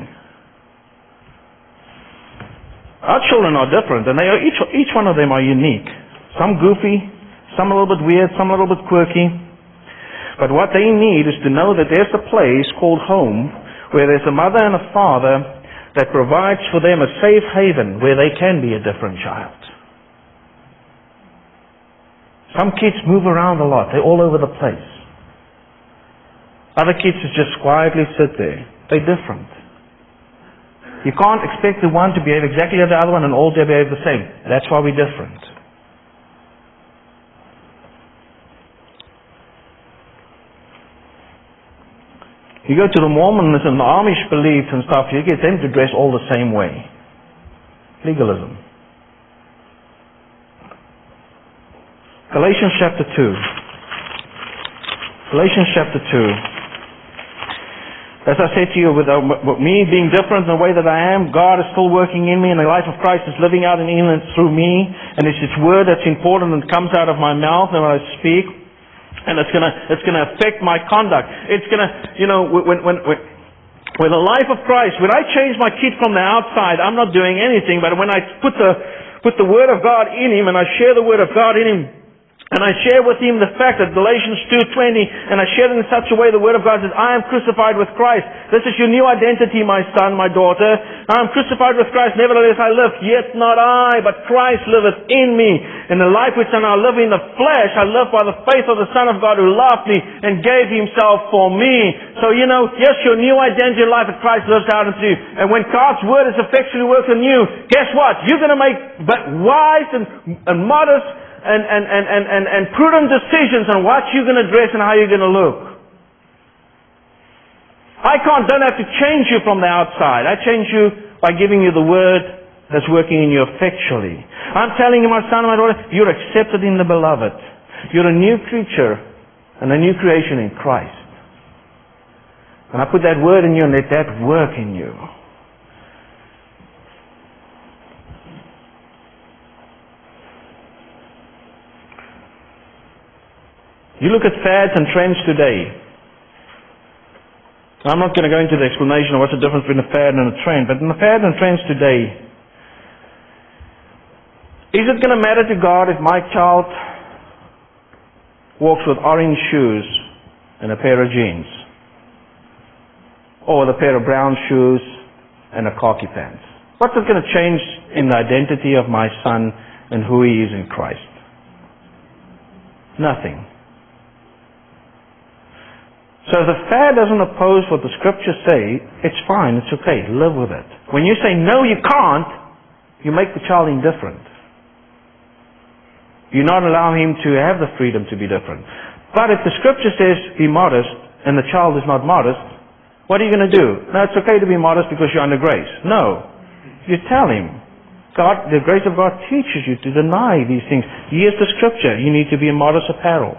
Our children are different, and they are each each one of them are unique. Some goofy, some a little bit weird, some a little bit quirky. But what they need is to know that there's a place called home where there's a mother and a father that provides for them a safe haven where they can be a different child. Some kids move around a lot. They're all over the place. Other kids just quietly sit there. They're different. You can't expect the one to behave exactly like the other one and all they behave the same. That's why we're different. You go to the Mormons and the Amish beliefs and stuff, you get them to dress all the same way. Legalism. Galatians chapter two. Galatians chapter two. As I said to you, with, uh, with me being different in the way that I am, God is still working in me and the life of Christ is living out in me and through me. And it's His word that's important and comes out of my mouth and when I speak. And it's gonna, it's gonna affect my conduct. It's gonna, you know, when, when, when, when the life of Christ, when I change my kid from the outside, I'm not doing anything, but when I put the, put the Word of God in him and I share the Word of God in him, and I share with him the fact that Galatians two twenty, and I share it in such a way the Word of God says, I am crucified with Christ. This is your new identity, my son, my daughter. I am crucified with Christ, nevertheless I live, yet not I, but Christ liveth in me. In the life which I now live in the flesh, I live by the faith of the Son of God who loved me and gave Himself for me. So, you know, yes, your new identity in life that Christ lives out into you. And when God's Word is effectually working in you, guess what? You're going to make wise and, and modest And, and, and, and, and, and prudent decisions on what you're going to dress and how you're going to look. I can't, don't have to change you from the outside. I change you by giving you the Word that's working in you effectually. I'm telling you, my son and my daughter, you're accepted in the Beloved. You're a new creature and a new creation in Christ. And I put that Word in you and let that work in you. You look at fads and trends today. I'm not going to go into the explanation of what's the difference between a fad and a trend, but in the fad and trends today, is it going to matter to God if my child walks with orange shoes and a pair of jeans? Or with a pair of brown shoes and a khaki pants? What's it going to change in the identity of my son and who he is in Christ? Nothing. So if the fad doesn't oppose what the Scriptures say, it's fine, it's okay, live with it. When you say, no, you can't, you make the child indifferent. You not allow him to have the freedom to be different. But if the Scripture says, be modest, and the child is not modest, what are you going to do? No, it's okay to be modest because you're under grace. No. You tell him. God, the grace of God teaches you to deny these things. Here's the Scripture. You need to be in modest apparel.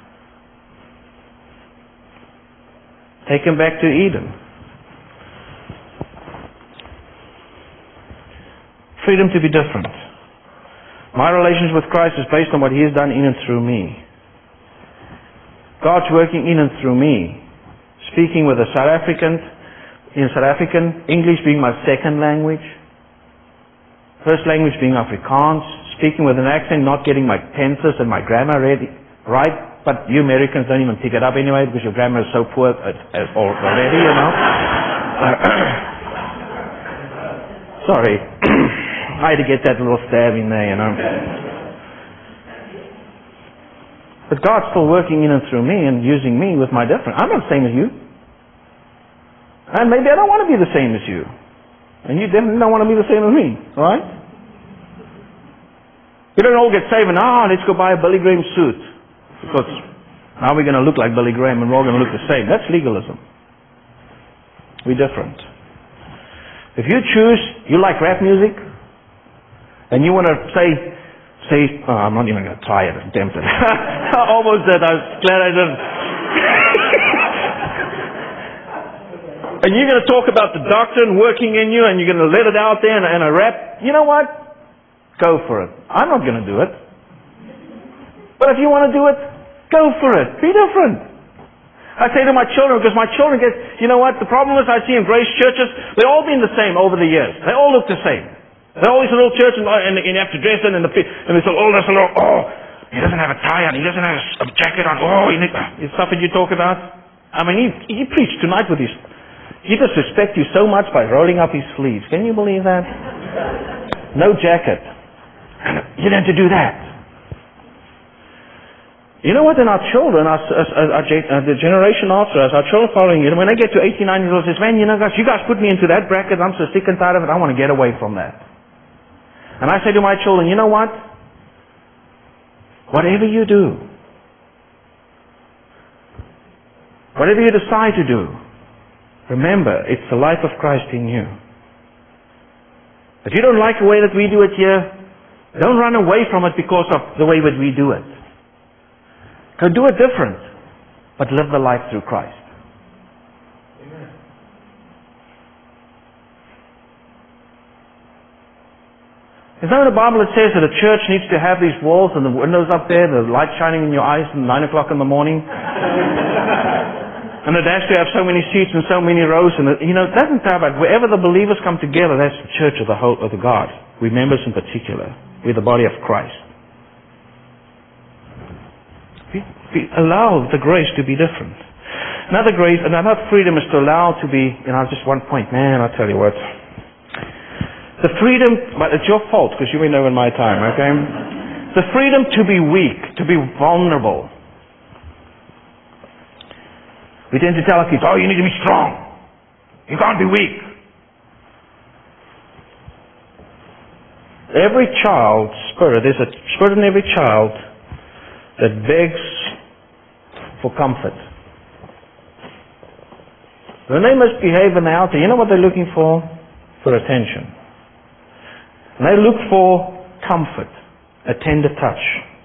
Take him back to Eden. Freedom to be different. My relationship with Christ is based on what He has done in and through me. God's working in and through me. Speaking with a South African, in South African, English being my second language. First language being Afrikaans. Speaking with an accent, not getting my tenses and my grammar ready, right. But you Americans don't even pick it up anyway because your grammar is so poor already, you know. Sorry. I had to get that little stab in there, you know. But God's still working in and through me and using me with my difference. I'm not the same as you. And maybe I don't want to be the same as you. And you definitely don't want to be the same as me, right? You don't all get saved and, ah, oh, let's go buy a Billy Graham suit. Because now we're going to look like Billy Graham and we're all going to look the same. That's legalism. We're different. If you choose, you like rap music, and you want to say, say, oh, I'm not even going to try it, I'm tempted. I almost did, I was glad I didn't. And you're going to talk about the doctrine working in you and you're going to let it out there in a, in a rap. You know what? Go for it. I'm not going to do it. But if you want to do it, go for it. Be different. I say to my children, because my children get, you know what, the problem is I see in Grace churches, they've all been the same over the years. They all look the same. They're always a little church and, and, and you have to dress in and, the, and it's all this little, oh, he doesn't have a tie on, he doesn't have a, a jacket on, oh, you need, the stuff that you talk about. I mean, he, he preached tonight with his, he disrespects you so much by rolling up his sleeves. Can you believe that? No jacket. You don't have to do that. You know what, in our children, our, our, our, our, the generation after us, our children following you, when they get to eighty-nine years old, says, man, you know guys, you guys put me into that bracket, I'm so sick and tired of it, I want to get away from that. And I say to my children, you know what? Whatever you do, whatever you decide to do, remember, it's the life of Christ in you. If you don't like the way that we do it here, don't run away from it because of the way that we do it. Go do it different, but live the life through Christ. Amen. Is that in the Bible it says that a church needs to have these walls and the windows up there, the light shining in your eyes at nine o'clock in the morning? And it has to have so many seats and so many rows. And it, you know, it doesn't matter about wherever the believers come together, that's the church of the whole of the God. We members in particular. We're the body of Christ. We, we allow the grace to be different. Another grace, another freedom is to allow to be, you know, just one point, man, I'll tell you what. The freedom, but it's your fault because you've been over in my time, okay? The freedom to be weak, to be vulnerable. We tend to tell our kids, oh, you need to be strong. You can't be weak. Every child's spirit, there's a spirit in every child that begs for comfort. When they misbehave in the outer, you know what they're looking for? For attention. And they look for comfort, a tender touch.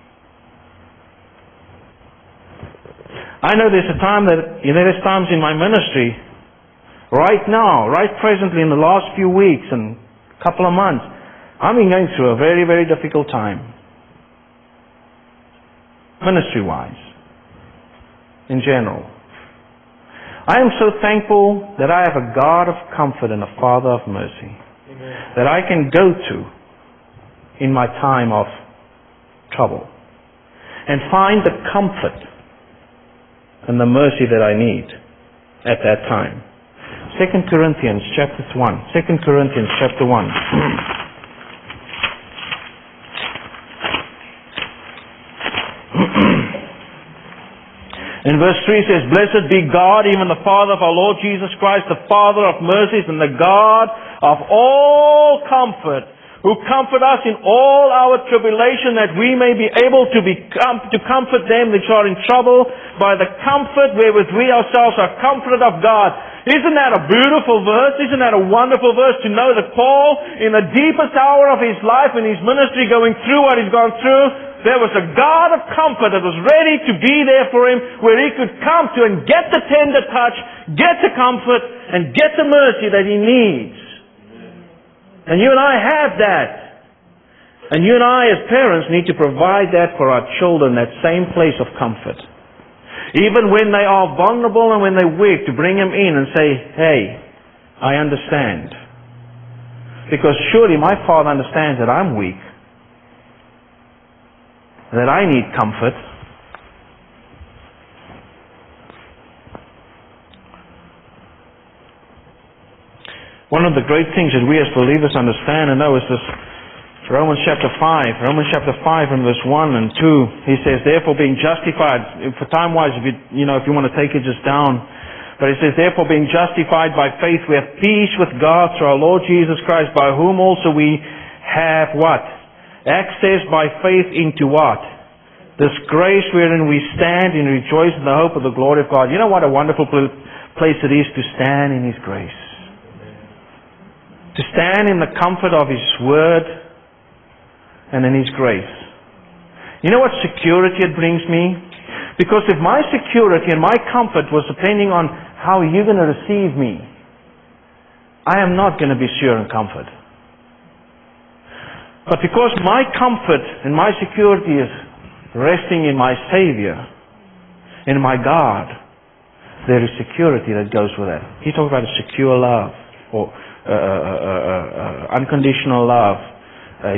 I know there's a time that, you know, there's times in my ministry, right now, right presently in the last few weeks and couple of months, I've been going through a very, very difficult time. Ministry-wise, in general. I am so thankful that I have a God of comfort and a Father of mercy. Amen. That I can go to in my time of trouble and find the comfort and the mercy that I need at that time. Second Corinthians chapter one. Second Corinthians chapter one. In verse three it says, blessed be God, even the Father of our Lord Jesus Christ, the Father of mercies and the God of all comfort, who comfort us in all our tribulation, that we may be able to be com- to comfort them which are in trouble by the comfort wherewith we ourselves are comforted of God. Isn't that a beautiful verse? Isn't that a wonderful verse to know that Paul, in the deepest hour of his life, in his ministry, going through what he's gone through, there was a God of comfort that was ready to be there for him, where he could come to and get the tender touch, get the comfort, and get the mercy that he needs. And you and I have that. And you and I as parents need to provide that for our children, that same place of comfort. Even when they are vulnerable and when they're weak, to bring them in and say, hey, I understand. Because surely my Father understands that I'm weak, that I need comfort. One of the great things that we as believers understand and know is this Romans chapter five. Romans chapter five and verse one and two. He says, therefore being justified, for time-wise, if you, you know, if you want to take it just down. But he says, therefore being justified by faith, we have peace with God through our Lord Jesus Christ, by whom also we have what? Access by faith into what? This grace wherein we stand and rejoice in the hope of the glory of God. You know what a wonderful place it is to stand in His grace. To stand in the comfort of His Word and in His grace. You know what security it brings me? Because if my security and my comfort was depending on how you're going to receive me, I am not going to be sure in comfort. But because my comfort and my security is resting in my Savior, in my God, there is security that goes with that. He talked about a secure love, or uh, uh, uh, uh, unconditional love, a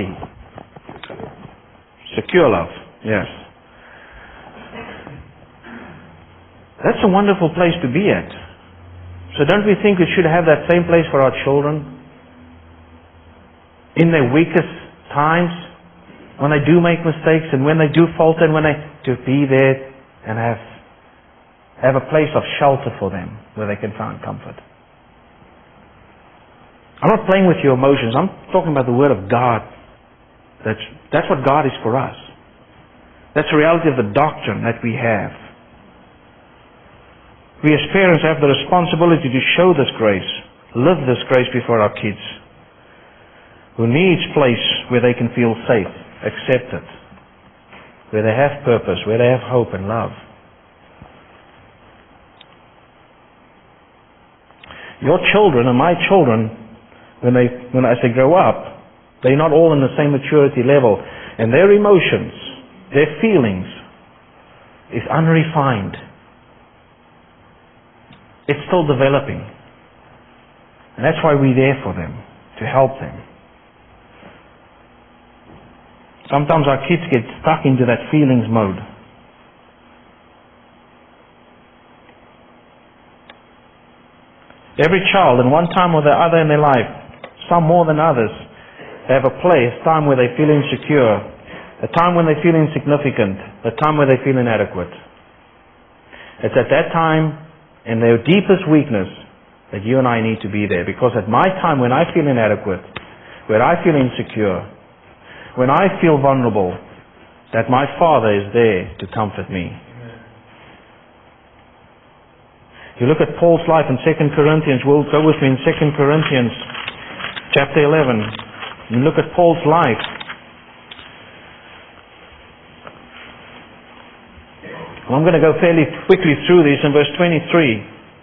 secure love, yes. That's a wonderful place to be at. So don't we think we should have that same place for our children? In their weakest times, when they do make mistakes and when they do falter, and when they to be there and have have a place of shelter for them where they can find comfort. I'm not playing with your emotions. I'm talking about the Word of God. That's that's what God is for us. That's the reality of the doctrine that we have. We as parents have the responsibility to show this grace, live this grace before our kids, who needs place where they can feel safe, accepted, where they have purpose, where they have hope and love. Your children and my children, when they, when as they grow up, they're not all in the same maturity level, and their emotions, their feelings, is unrefined. It's still developing, and that's why we're there for them, to help them. Sometimes our kids get stuck into that feelings mode. Every child, in one time or the other in their life, some more than others, have a place, a time where they feel insecure, a time when they feel insignificant, a time where they feel inadequate. It's at that time, in their deepest weakness, that you and I need to be there. Because at my time when I feel inadequate, when I feel insecure, when I feel vulnerable, that my Father is there to comfort me. You look at Paul's life in Second Corinthians. We'll go with me in Second Corinthians chapter eleven. You look at Paul's life. Well, I'm going to go fairly quickly through this in verse twenty-three.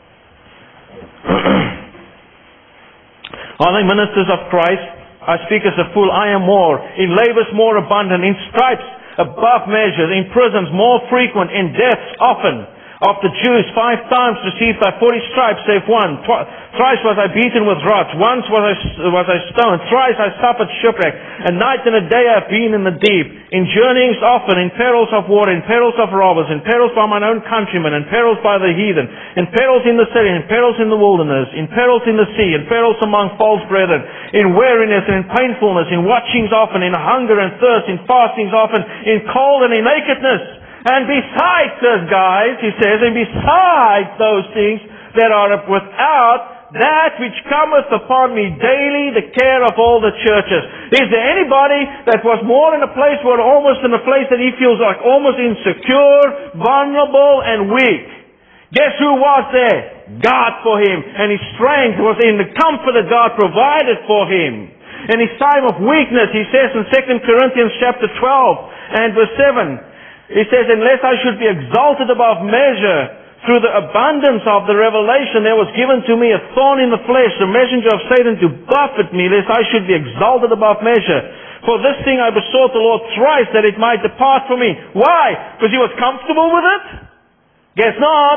Are they ministers of Christ? I speak as a fool. I am more. In labors more abundant. In stripes above measure. In prisons more frequent. In deaths often. Of the Jews, five times received I forty stripes, save one. Twi- thrice was I beaten with rods. Once was I, was I stoned. Thrice I suffered shipwreck. A night and a day I have been in the deep. In journeyings often, in perils of war, in perils of robbers, in perils by mine own countrymen, in perils by the heathen, in perils in the city, in perils in the wilderness, in perils in the sea, in perils among false brethren, in weariness and in painfulness, in watchings often, in hunger and thirst, in fastings often, in cold and in nakedness. And besides those guys, he says, and besides those things that are without, that which cometh upon me daily, the care of all the churches. Is there anybody that was more in a place where almost in a place that he feels like almost insecure, vulnerable, and weak? Guess who was there? God for him. And his strength was in the comfort that God provided for him. In his time of weakness, he says in Second Corinthians chapter twelve and verse seven, he says, unless I should be exalted above measure through the abundance of the revelation, there was given to me a thorn in the flesh, the messenger of Satan to buffet me, lest I should be exalted above measure. For this thing I besought the Lord thrice, that it might depart from me. Why? Because he was comfortable with it? Guess not.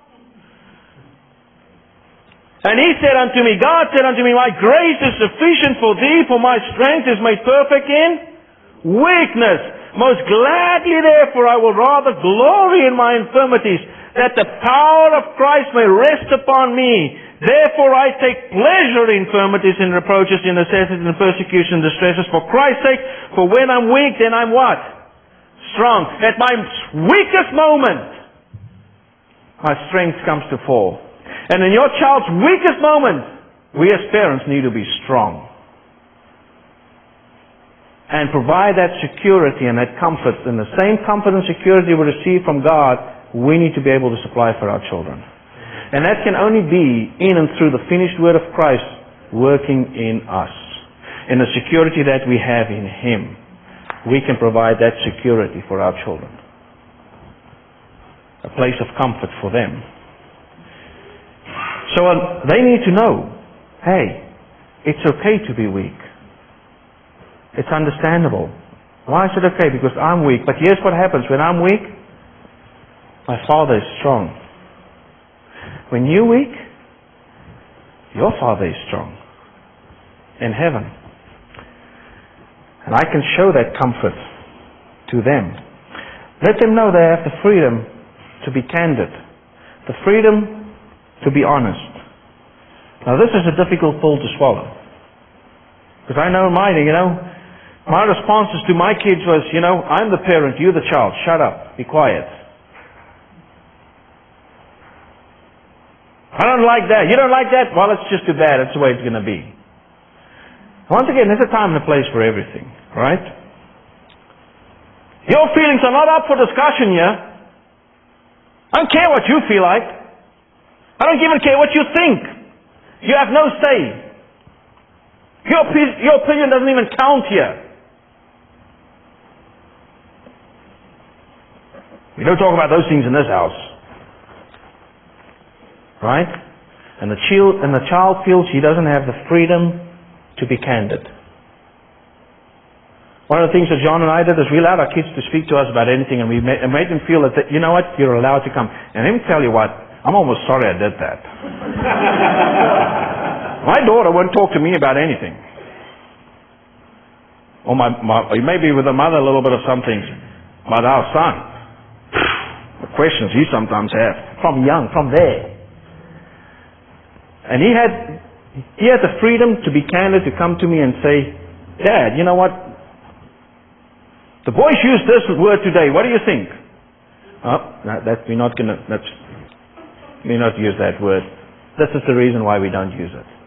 And he said unto me, God said unto me, my grace is sufficient for thee, for my strength is made perfect in weakness. Most gladly, therefore, I will rather glory in my infirmities, that the power of Christ may rest upon me. Therefore, I take pleasure in infirmities, in reproaches, in necessities, in persecution, distresses, for Christ's sake. For when I'm weak, then I'm what? Strong. At my weakest moment, my strength comes to fall. And in your child's weakest moment, we as parents need to be strong. And provide that security and that comfort. And the same comfort and security we receive from God, we need to be able to supply for our children. And that can only be in and through the finished word of Christ working in us. In the security that we have in Him, we can provide that security for our children. A place of comfort for them. So uh, they need to know hey, it's okay to be weak. It's understandable. Why is it okay? Because I'm weak. But here's what happens. When I'm weak, my Father is strong. When you're weak, your Father is strong in heaven. And I can show that comfort to them. Let them know they have the freedom to be candid. The freedom to be honest. Now this is a difficult pill to swallow. Because I know mine, you know, my responses to my kids was, you know, I'm the parent, you're the child, shut up, be quiet. I don't like that. You don't like that? Well, it's just too bad. That's the way it's going to be. Once again, there's a time and a place for everything, right? Your feelings are not up for discussion here. I don't care what you feel like. I don't even care what you think. You have no say. Your, your opinion doesn't even count here. We don't talk about those things in this house. Right? And the child, and the child feels he doesn't have the freedom to be candid. One of the things that John and I did is we allowed our kids to speak to us about anything, and we made, and made them feel that, you know what, you're allowed to come. And let me tell you what, I'm almost sorry I did that. My daughter won't talk to me about anything. Or my, my, maybe with the mother a little bit of some things. But our son, the questions he sometimes has, from young, from there. And he had, he had the freedom to be candid, to come to me and say, Dad, you know what? The boys used this word today. What do you think? Oh, no, that we're not gonna. That's we not use that word. This is the reason why we don't use it.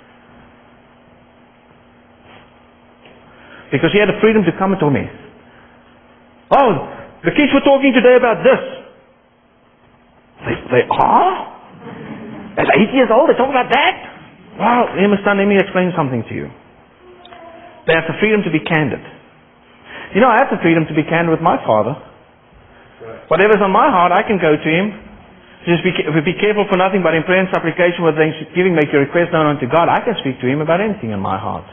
Because he had the freedom to come and tell me. Oh, the kids were talking today about this. They, they are? At eight years old, they talk about that? Wow, you must let me explain something to you. They have the freedom to be candid. You know, I have the freedom to be candid with my Father. Whatever's on my heart, I can go to Him. Just be, be careful for nothing but in prayer and supplication with thanksgiving, make your request known unto God. I can speak to Him about anything in my heart.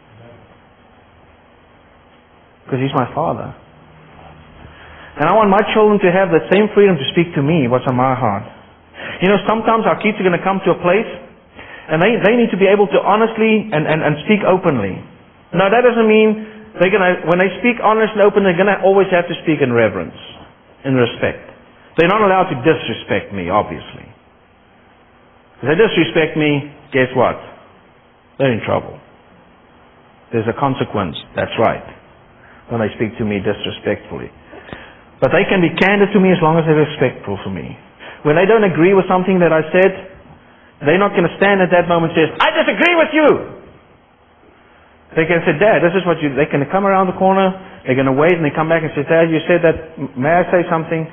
Because He's my Father. And I want my children to have that same freedom to speak to me, what's on my heart. You know, sometimes our kids are going to come to a place and they, they need to be able to honestly and, and, and speak openly. Now that doesn't mean they're going to, when they speak honest and open, they're going to always have to speak in reverence, in respect. They're not allowed to disrespect me, obviously. If they disrespect me, guess what? They're in trouble. There's a consequence, that's right, when they speak to me disrespectfully. But they can be candid to me as long as they're respectful for me. When they don't agree with something that I said, they're not going to stand at that moment and say, I disagree with you! They can say, Dad, this is what you... They can come around the corner, they're going to wait, and they come back and say, Dad, you said that, may I say something?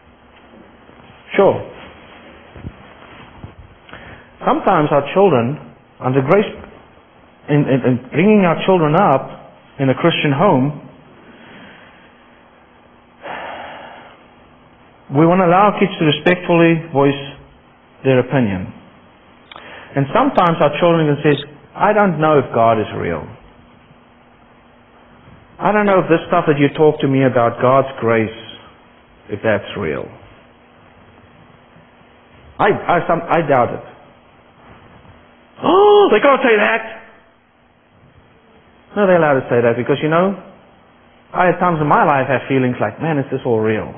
Sure. Sometimes our children, under grace, in, in, in bringing our children up in a Christian home, we want to allow kids to respectfully voice their opinion. And sometimes our children can say, I don't know if God is real. I don't know if this stuff that you talk to me about God's grace, if that's real. I, I, some, I doubt it. Oh, they can't say that. No, they're allowed to say that because, you know, I at times in my life have feelings like, man, is this all real?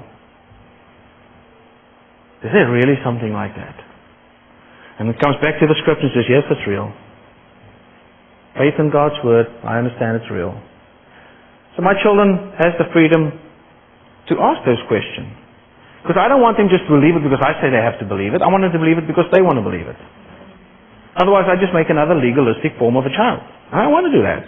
Is there really something like that? And it comes back to the scripture and says, yes, it's real. Faith in God's word, I understand it's real. So my children has the freedom to ask those questions. Because I don't want them just to believe it because I say they have to believe it. I want them to believe it because they want to believe it. Otherwise I just make another legalistic form of a child. I don't want to do that.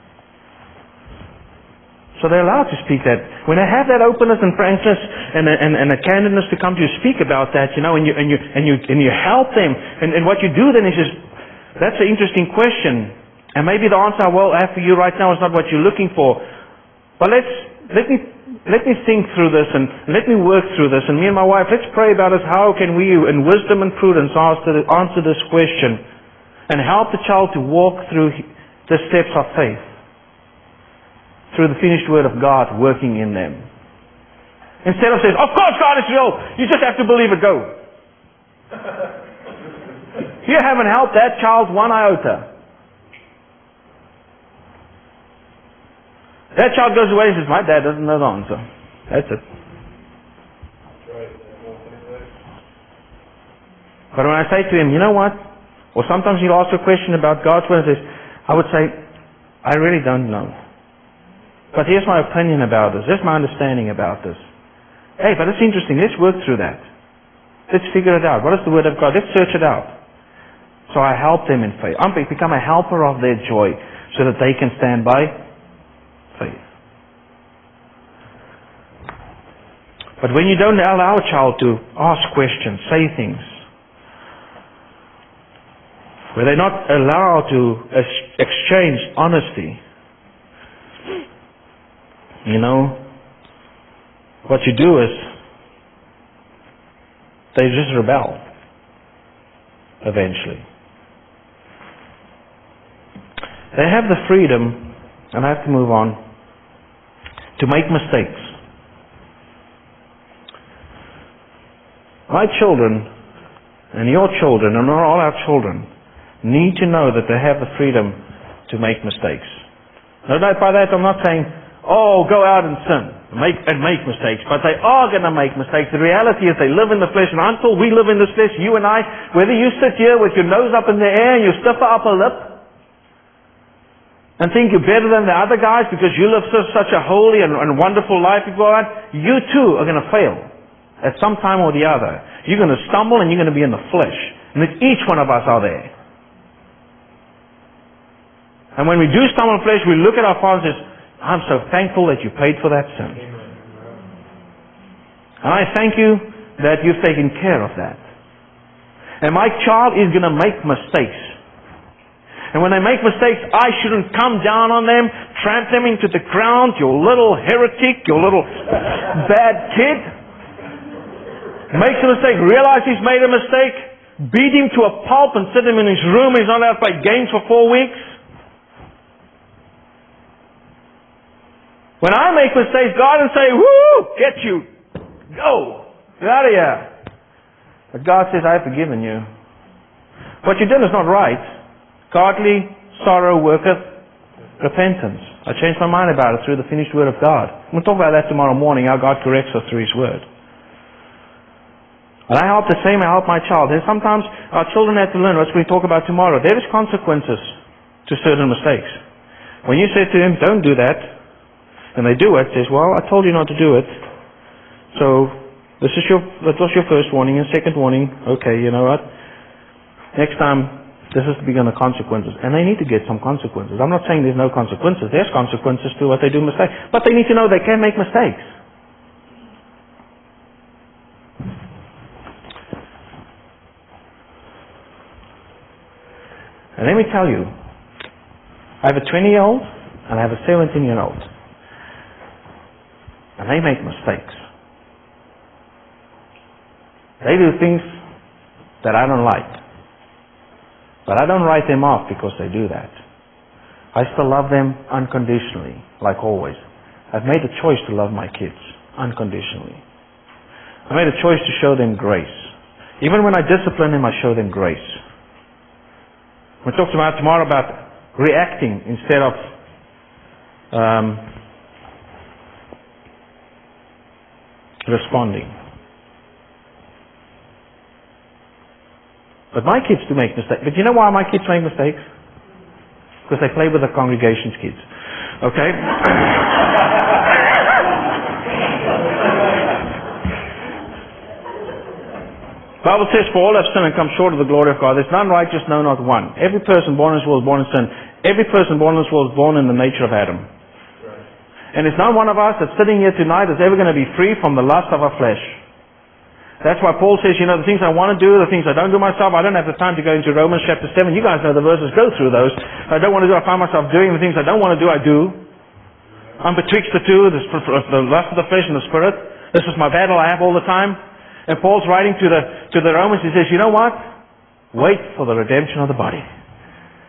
So they're allowed to speak that. When they have that openness and frankness and a, and, and a candidness to come to you speak about that, you know, and you and you and you and you help them, and, and what you do then is just, that's an interesting question. And maybe the answer I will have for you right now is not what you're looking for. But let's let me let me think through this and let me work through this. And me and my wife, let's pray about it. How can we, in wisdom and prudence, answer answer this question? and help the child to walk through the steps of faith, through the finished word of God working in them. Instead of saying, of course God is real, you just have to believe it, go. You haven't helped that child one iota. That child goes away and says, my dad doesn't know the answer. That's it. But when I say to him, you know what? Or sometimes he'll ask a question about God's word and says, I would say, I really don't know. But here's my opinion about this. Here's my understanding about this. Hey, but it's interesting. Let's work through that. Let's figure it out. What is the word of God? Let's search it out. So I help them in faith. I become a helper of their joy so that they can stand by faith. But when you don't allow a child to ask questions, say things, where they're not allowed to exchange honesty, you know, what you do is they just rebel eventually. They have the freedom, and I have to move on, to make mistakes. My children and your children and all our children need to know that they have the freedom to make mistakes. No doubt by that I'm not saying, oh, go out and sin make, and make mistakes. But they are going to make mistakes. The reality is they live in the flesh. And until we live in this flesh, you and I, whether you sit here with your nose up in the air and your stiffer upper lip and think you're better than the other guys because you live such, such a holy and, and wonderful life before God, you too are going to fail at some time or the other. You're going to stumble and you're going to be in the flesh. And each one of us are there. And when we do stumble in flesh, we look at our Father and say, I'm so thankful that you paid for that sin. And I thank you that you've taken care of that. And my child is going to make mistakes. And when they make mistakes, I shouldn't come down on them, tramp them into the ground, your little heretic, your little bad kid. Makes a mistake, realize he's made a mistake, beat him to a pulp and sit him in his room, he's not allowed to play games for four weeks. When I make mistakes, God will say, woo, get you. Go. Get out of here. But God says, I have forgiven you. What you did is not right. Godly sorrow worketh repentance. I changed my mind about it through the finished word of God. We'll talk about that tomorrow morning, how God corrects us through His word. And I help the same, I help my child. And sometimes our children have to learn, what we talk about tomorrow. There is consequences to certain mistakes. When you say to them, don't do that, and they do it, says, well, I told you not to do it. So, this is your, that was your first warning, and second warning, okay, you know what? Next time, this is to begin the consequences. And they need to get some consequences. I'm not saying there's no consequences. There's consequences to what they do mistakes. But they need to know they can make mistakes. And let me tell you, I have a twenty-year-old and I have a seventeen-year-old. And they make mistakes. They do things that I don't like. But I don't write them off because they do that. I still love them unconditionally, like always. I've made a choice to love my kids unconditionally. I made a choice to show them grace. Even when I discipline them, I show them grace. We'll talk about tomorrow about reacting instead of um, responding. But my kids do make mistakes. But you know why my kids make mistakes? Because they play with the congregation's kids. Okay? The Bible says, for all have sinned and come short of the glory of God. There's none righteous, no, not one. Every person born in this world is born in sin. Every person born in this world is born in the nature of Adam. Right. And there's not one of us that's sitting here tonight that's ever going to be free from the lust of our flesh. That's why Paul says, you know, the things I want to do, the things I don't do myself, I don't have the time to go into Romans chapter seven. You guys know the verses, go through those. I don't want to do, I find myself doing the things I don't want to do, I do. I'm betwixt the two, the, the lust of the flesh and the spirit. This is my battle I have all the time. And Paul's writing to the to the Romans, he says, you know what? Wait for the redemption of the body.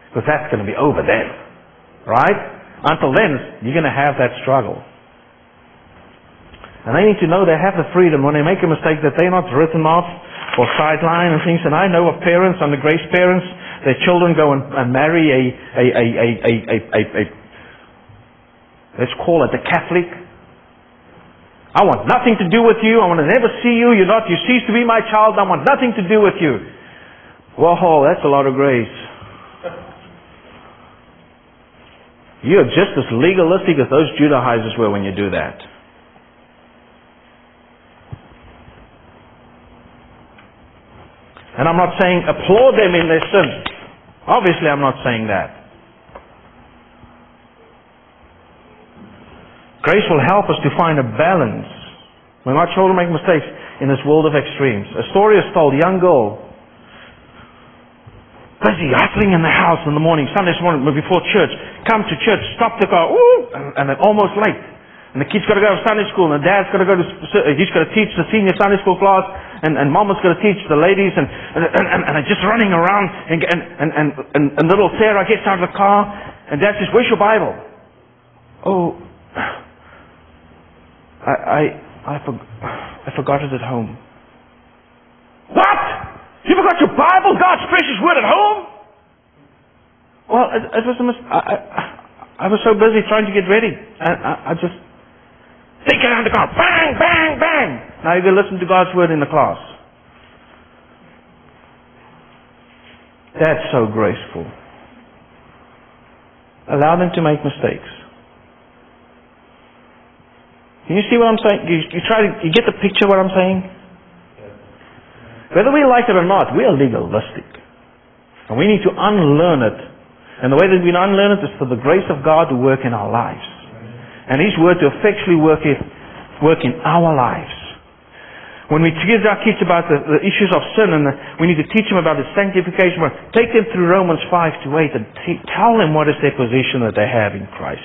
Because that's going to be over then. Right? Until then, you're going to have that struggle. And they need to know they have the freedom when they make a mistake that they're not written off or sidelined and things. And I know of parents, under grace parents, their children go and, and marry a, a, a, a, a, a, a, a, let's call it a Catholic. I want nothing to do with you. I want to never see you. You're not, you cease to be my child. I want nothing to do with you. Whoa, that's a lot of grace. You're just as legalistic as those Judaizers were when you do that. And I'm not saying applaud them in their sin. Obviously, I'm not saying that. Grace will help us to find a balance when our children make mistakes in this world of extremes. A story is told, a young girl, busy, hustling in the house in the morning, Sunday morning before church, come to church, stop the car, ooh, and, and they're almost late. And the kid's got to go to Sunday school, and the dad's got to go to, he's got to teach the senior Sunday school class, and, and mama's got to teach the ladies, and, and, and, and they're just running around, and, and, and, and, and, and little Sarah gets out of the car, and dad says, where's your Bible? Oh, I, I, I, for, I forgot it at home. What? You forgot your Bible, God's precious word at home? Well, it, it was a mis- I, I, I was so busy trying to get ready, and I, I just, they get out of the car, bang, bang, bang. Now you can listen to God's word in the class. That's so graceful. Allow them to make mistakes. Can you see what I'm saying? You, you try to, you get the picture of what I'm saying? Whether we like it or not, we are legalistic. And we need to unlearn it. And the way that we unlearn it is for the grace of God to work in our lives. And His word to effectually work, it, work in our lives. When we teach our kids about the, the issues of sin, and the, we need to teach them about the sanctification, take them through Romans five to eight and t- tell them what is their position that they have in Christ.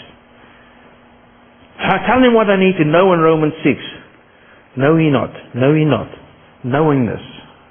Tell them what they need to know in Romans six. Know ye not, know ye not, knowing this.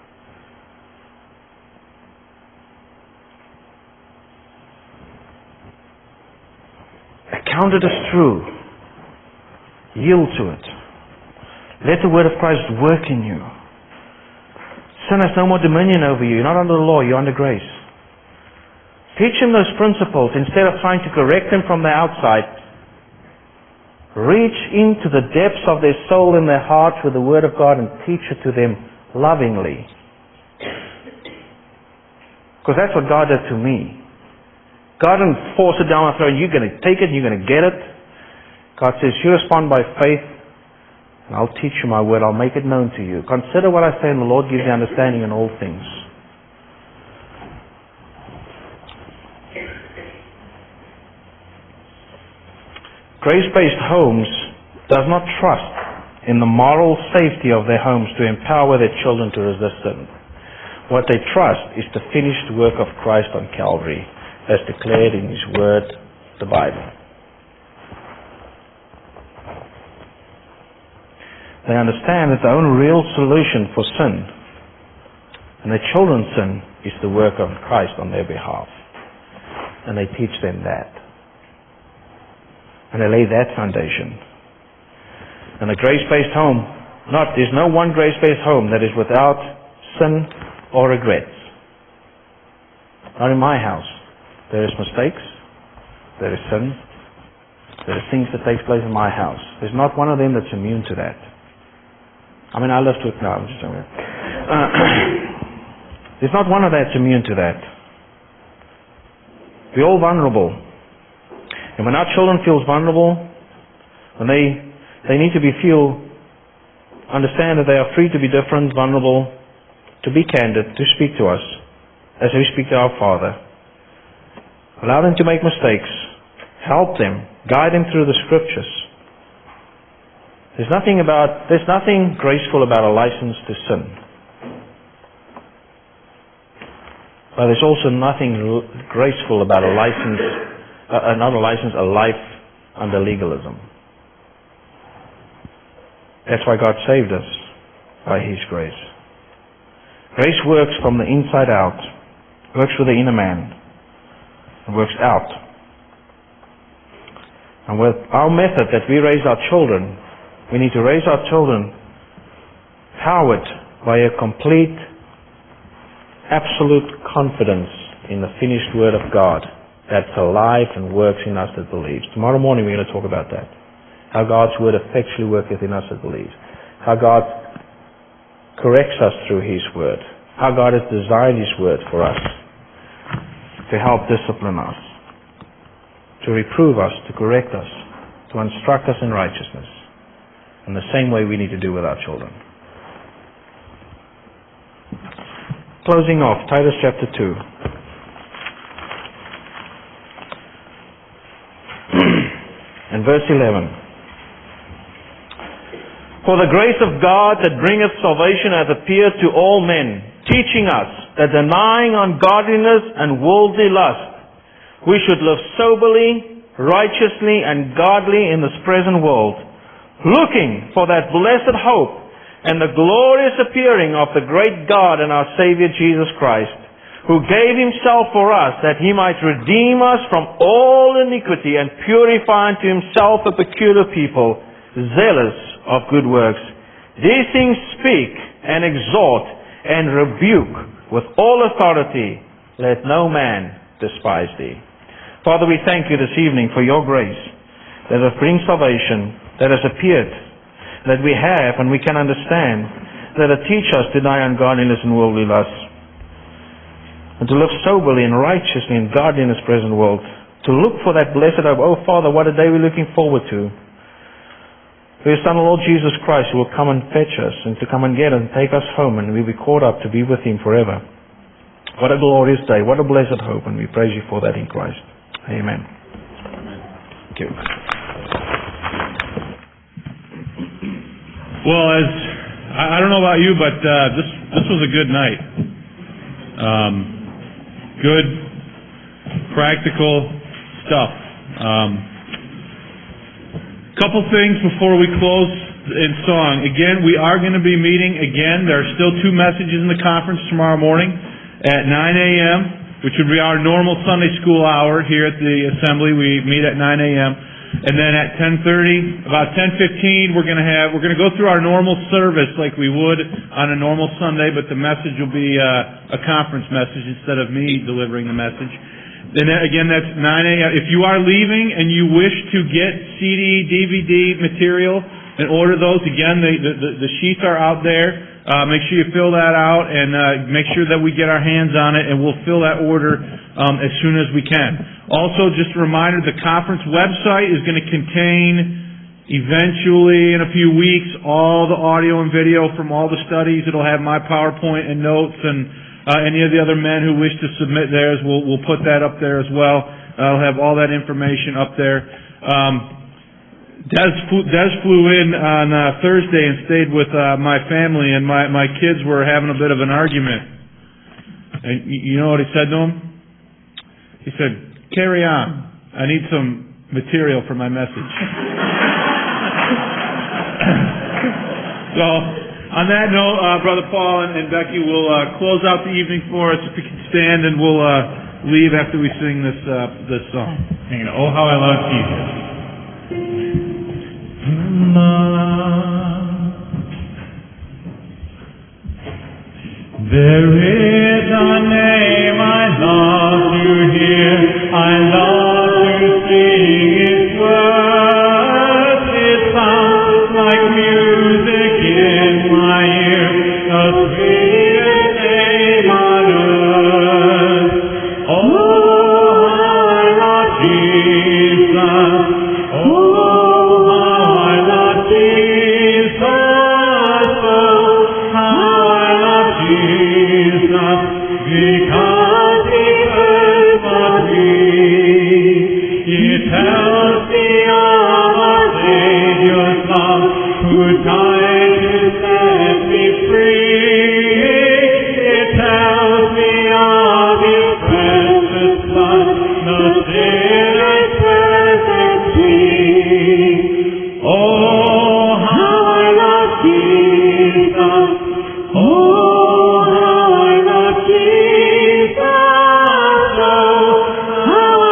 Count it as true. Yield to it. Let the word of Christ work in you. Sin has no more dominion over you. You're not under the law, you're under grace. Teach them those principles instead of trying to correct them from the outside. Reach into the depths of their soul and their hearts with the word of God and teach it to them lovingly. Because that's what God did to me. God didn't force it down my throat. You're going to take it, you're going to get it. God says, you respond by faith, and I'll teach you my word. I'll make it known to you. Consider what I say, and the Lord gives you understanding in all things. Grace-based homes does not trust in the moral safety of their homes to empower their children to resist sin. What they trust is the finished work of Christ on Calvary, as declared in His Word, the Bible. They understand that the only real solution for sin and their children's sin is the work of Christ on their behalf. And they teach them that. And they lay that foundation. And a grace-based home, not, there's no one grace-based home that is without sin or regrets. Not in my house. There is mistakes, there is sin, there are things that take place in my house. There's not one of them that's immune to that. I mean, I lived with, no, I'm just saying that. Uh, there's not one of that's immune to that. We're all vulnerable. And when our children feel vulnerable, when they, they need to be feel, understand that they are free to be different, vulnerable, to be candid, to speak to us, as we speak to our Father. Allow them to make mistakes. Help them. Guide them through the Scriptures. There's nothing about, there's nothing graceful about a license to sin. But there's also nothing l- graceful about a license, uh, not a license, a life under legalism. That's why God saved us, by His grace. Grace works from the inside out. Works with the inner man. and works out. And with our method that we raise our children, we need to raise our children powered by a complete, absolute confidence in the finished Word of God that's alive and works in us that believes. Tomorrow morning we're going to talk about that. How God's Word effectually worketh in us that believe. How God corrects us through His Word. How God has designed His Word for us to help discipline us, to reprove us, to correct us, to instruct us in righteousness. In the same way we need to do with our children. Closing off, Titus chapter two. And verse eleven. For the grace of God that bringeth salvation hath appeared to all men, teaching us that denying ungodliness and worldly lust, we should live soberly, righteously, and godly in this present world, looking for that blessed hope and the glorious appearing of the great God and our Savior Jesus Christ, who gave Himself for us, that He might redeem us from all iniquity and purify unto Himself a peculiar people, zealous of good works. These things speak and exhort and rebuke with all authority. Let no man despise thee. Father, we thank You this evening for Your grace that has bring salvation, that has appeared, that we have and we can understand, that it teach us to deny ungodliness and worldly lusts, and to live soberly and righteously and godly in this present world, to look for that blessed hope. Oh Father, what a day we're looking forward to. For Your Son, Lord Jesus Christ, who will come and fetch us and to come and get us and take us home, and we'll be caught up to be with Him forever. What a glorious day, what a blessed hope, and we praise You for that in Christ. Amen. Thank you. Well, as I I don't know about you, but uh, this this was a good night. Um, good, practical stuff. Um, couple things before we close in song. Again, we are going to be meeting again. There are still two messages in the conference tomorrow morning at nine a.m., which would be our normal Sunday school hour here at the assembly. We meet at nine a.m. And then at ten thirty, about ten fifteen, we're going to have we're going to go through our normal service like we would on a normal Sunday, but the message will be uh, a conference message instead of me delivering the message. And then, again, that's nine a.m. If you are leaving and you wish to get C D, D V D material and order those, again, the the, the sheets are out there. Uh, make sure you fill that out and uh, make sure that we get our hands on it, and we'll fill that order um, as soon as we can. Also, just a reminder, the conference website is going to contain, eventually in a few weeks, all the audio and video from all the studies. It'll have my PowerPoint and notes, and uh, any of the other men who wish to submit theirs, we'll, we'll put that up there as well. Uh, I'll have all that information up there. Um, Des flew, Des flew in on uh, Thursday and stayed with uh, my family, and my, my kids were having a bit of an argument. And you know what he said to him? He said, "Carry on. I need some material for my message." So, on that note, uh, Brother Paul and, and Becky will uh, close out the evening for us. If we can stand, and we'll uh, leave after we sing this uh, this song. Singing, "Oh, How I Love Jesus." There is a name I love to hear, I love to sing His words. It sounds like music in my ear, the sweetest name on earth. Oh, how I love Jesus. Oh, because He heard my plea, it tells me of our Savior's love, who died to set me free. It tells me of His precious blood, the sinner's perfect plea. Oh, how I love Jesus! Oh, how I love Jesus! Oh, how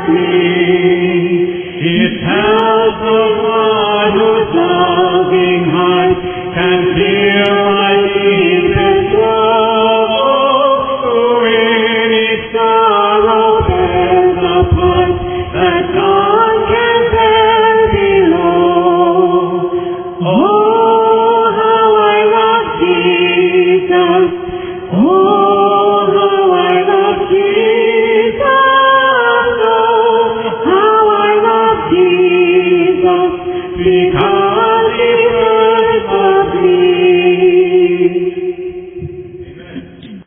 me. It tells of what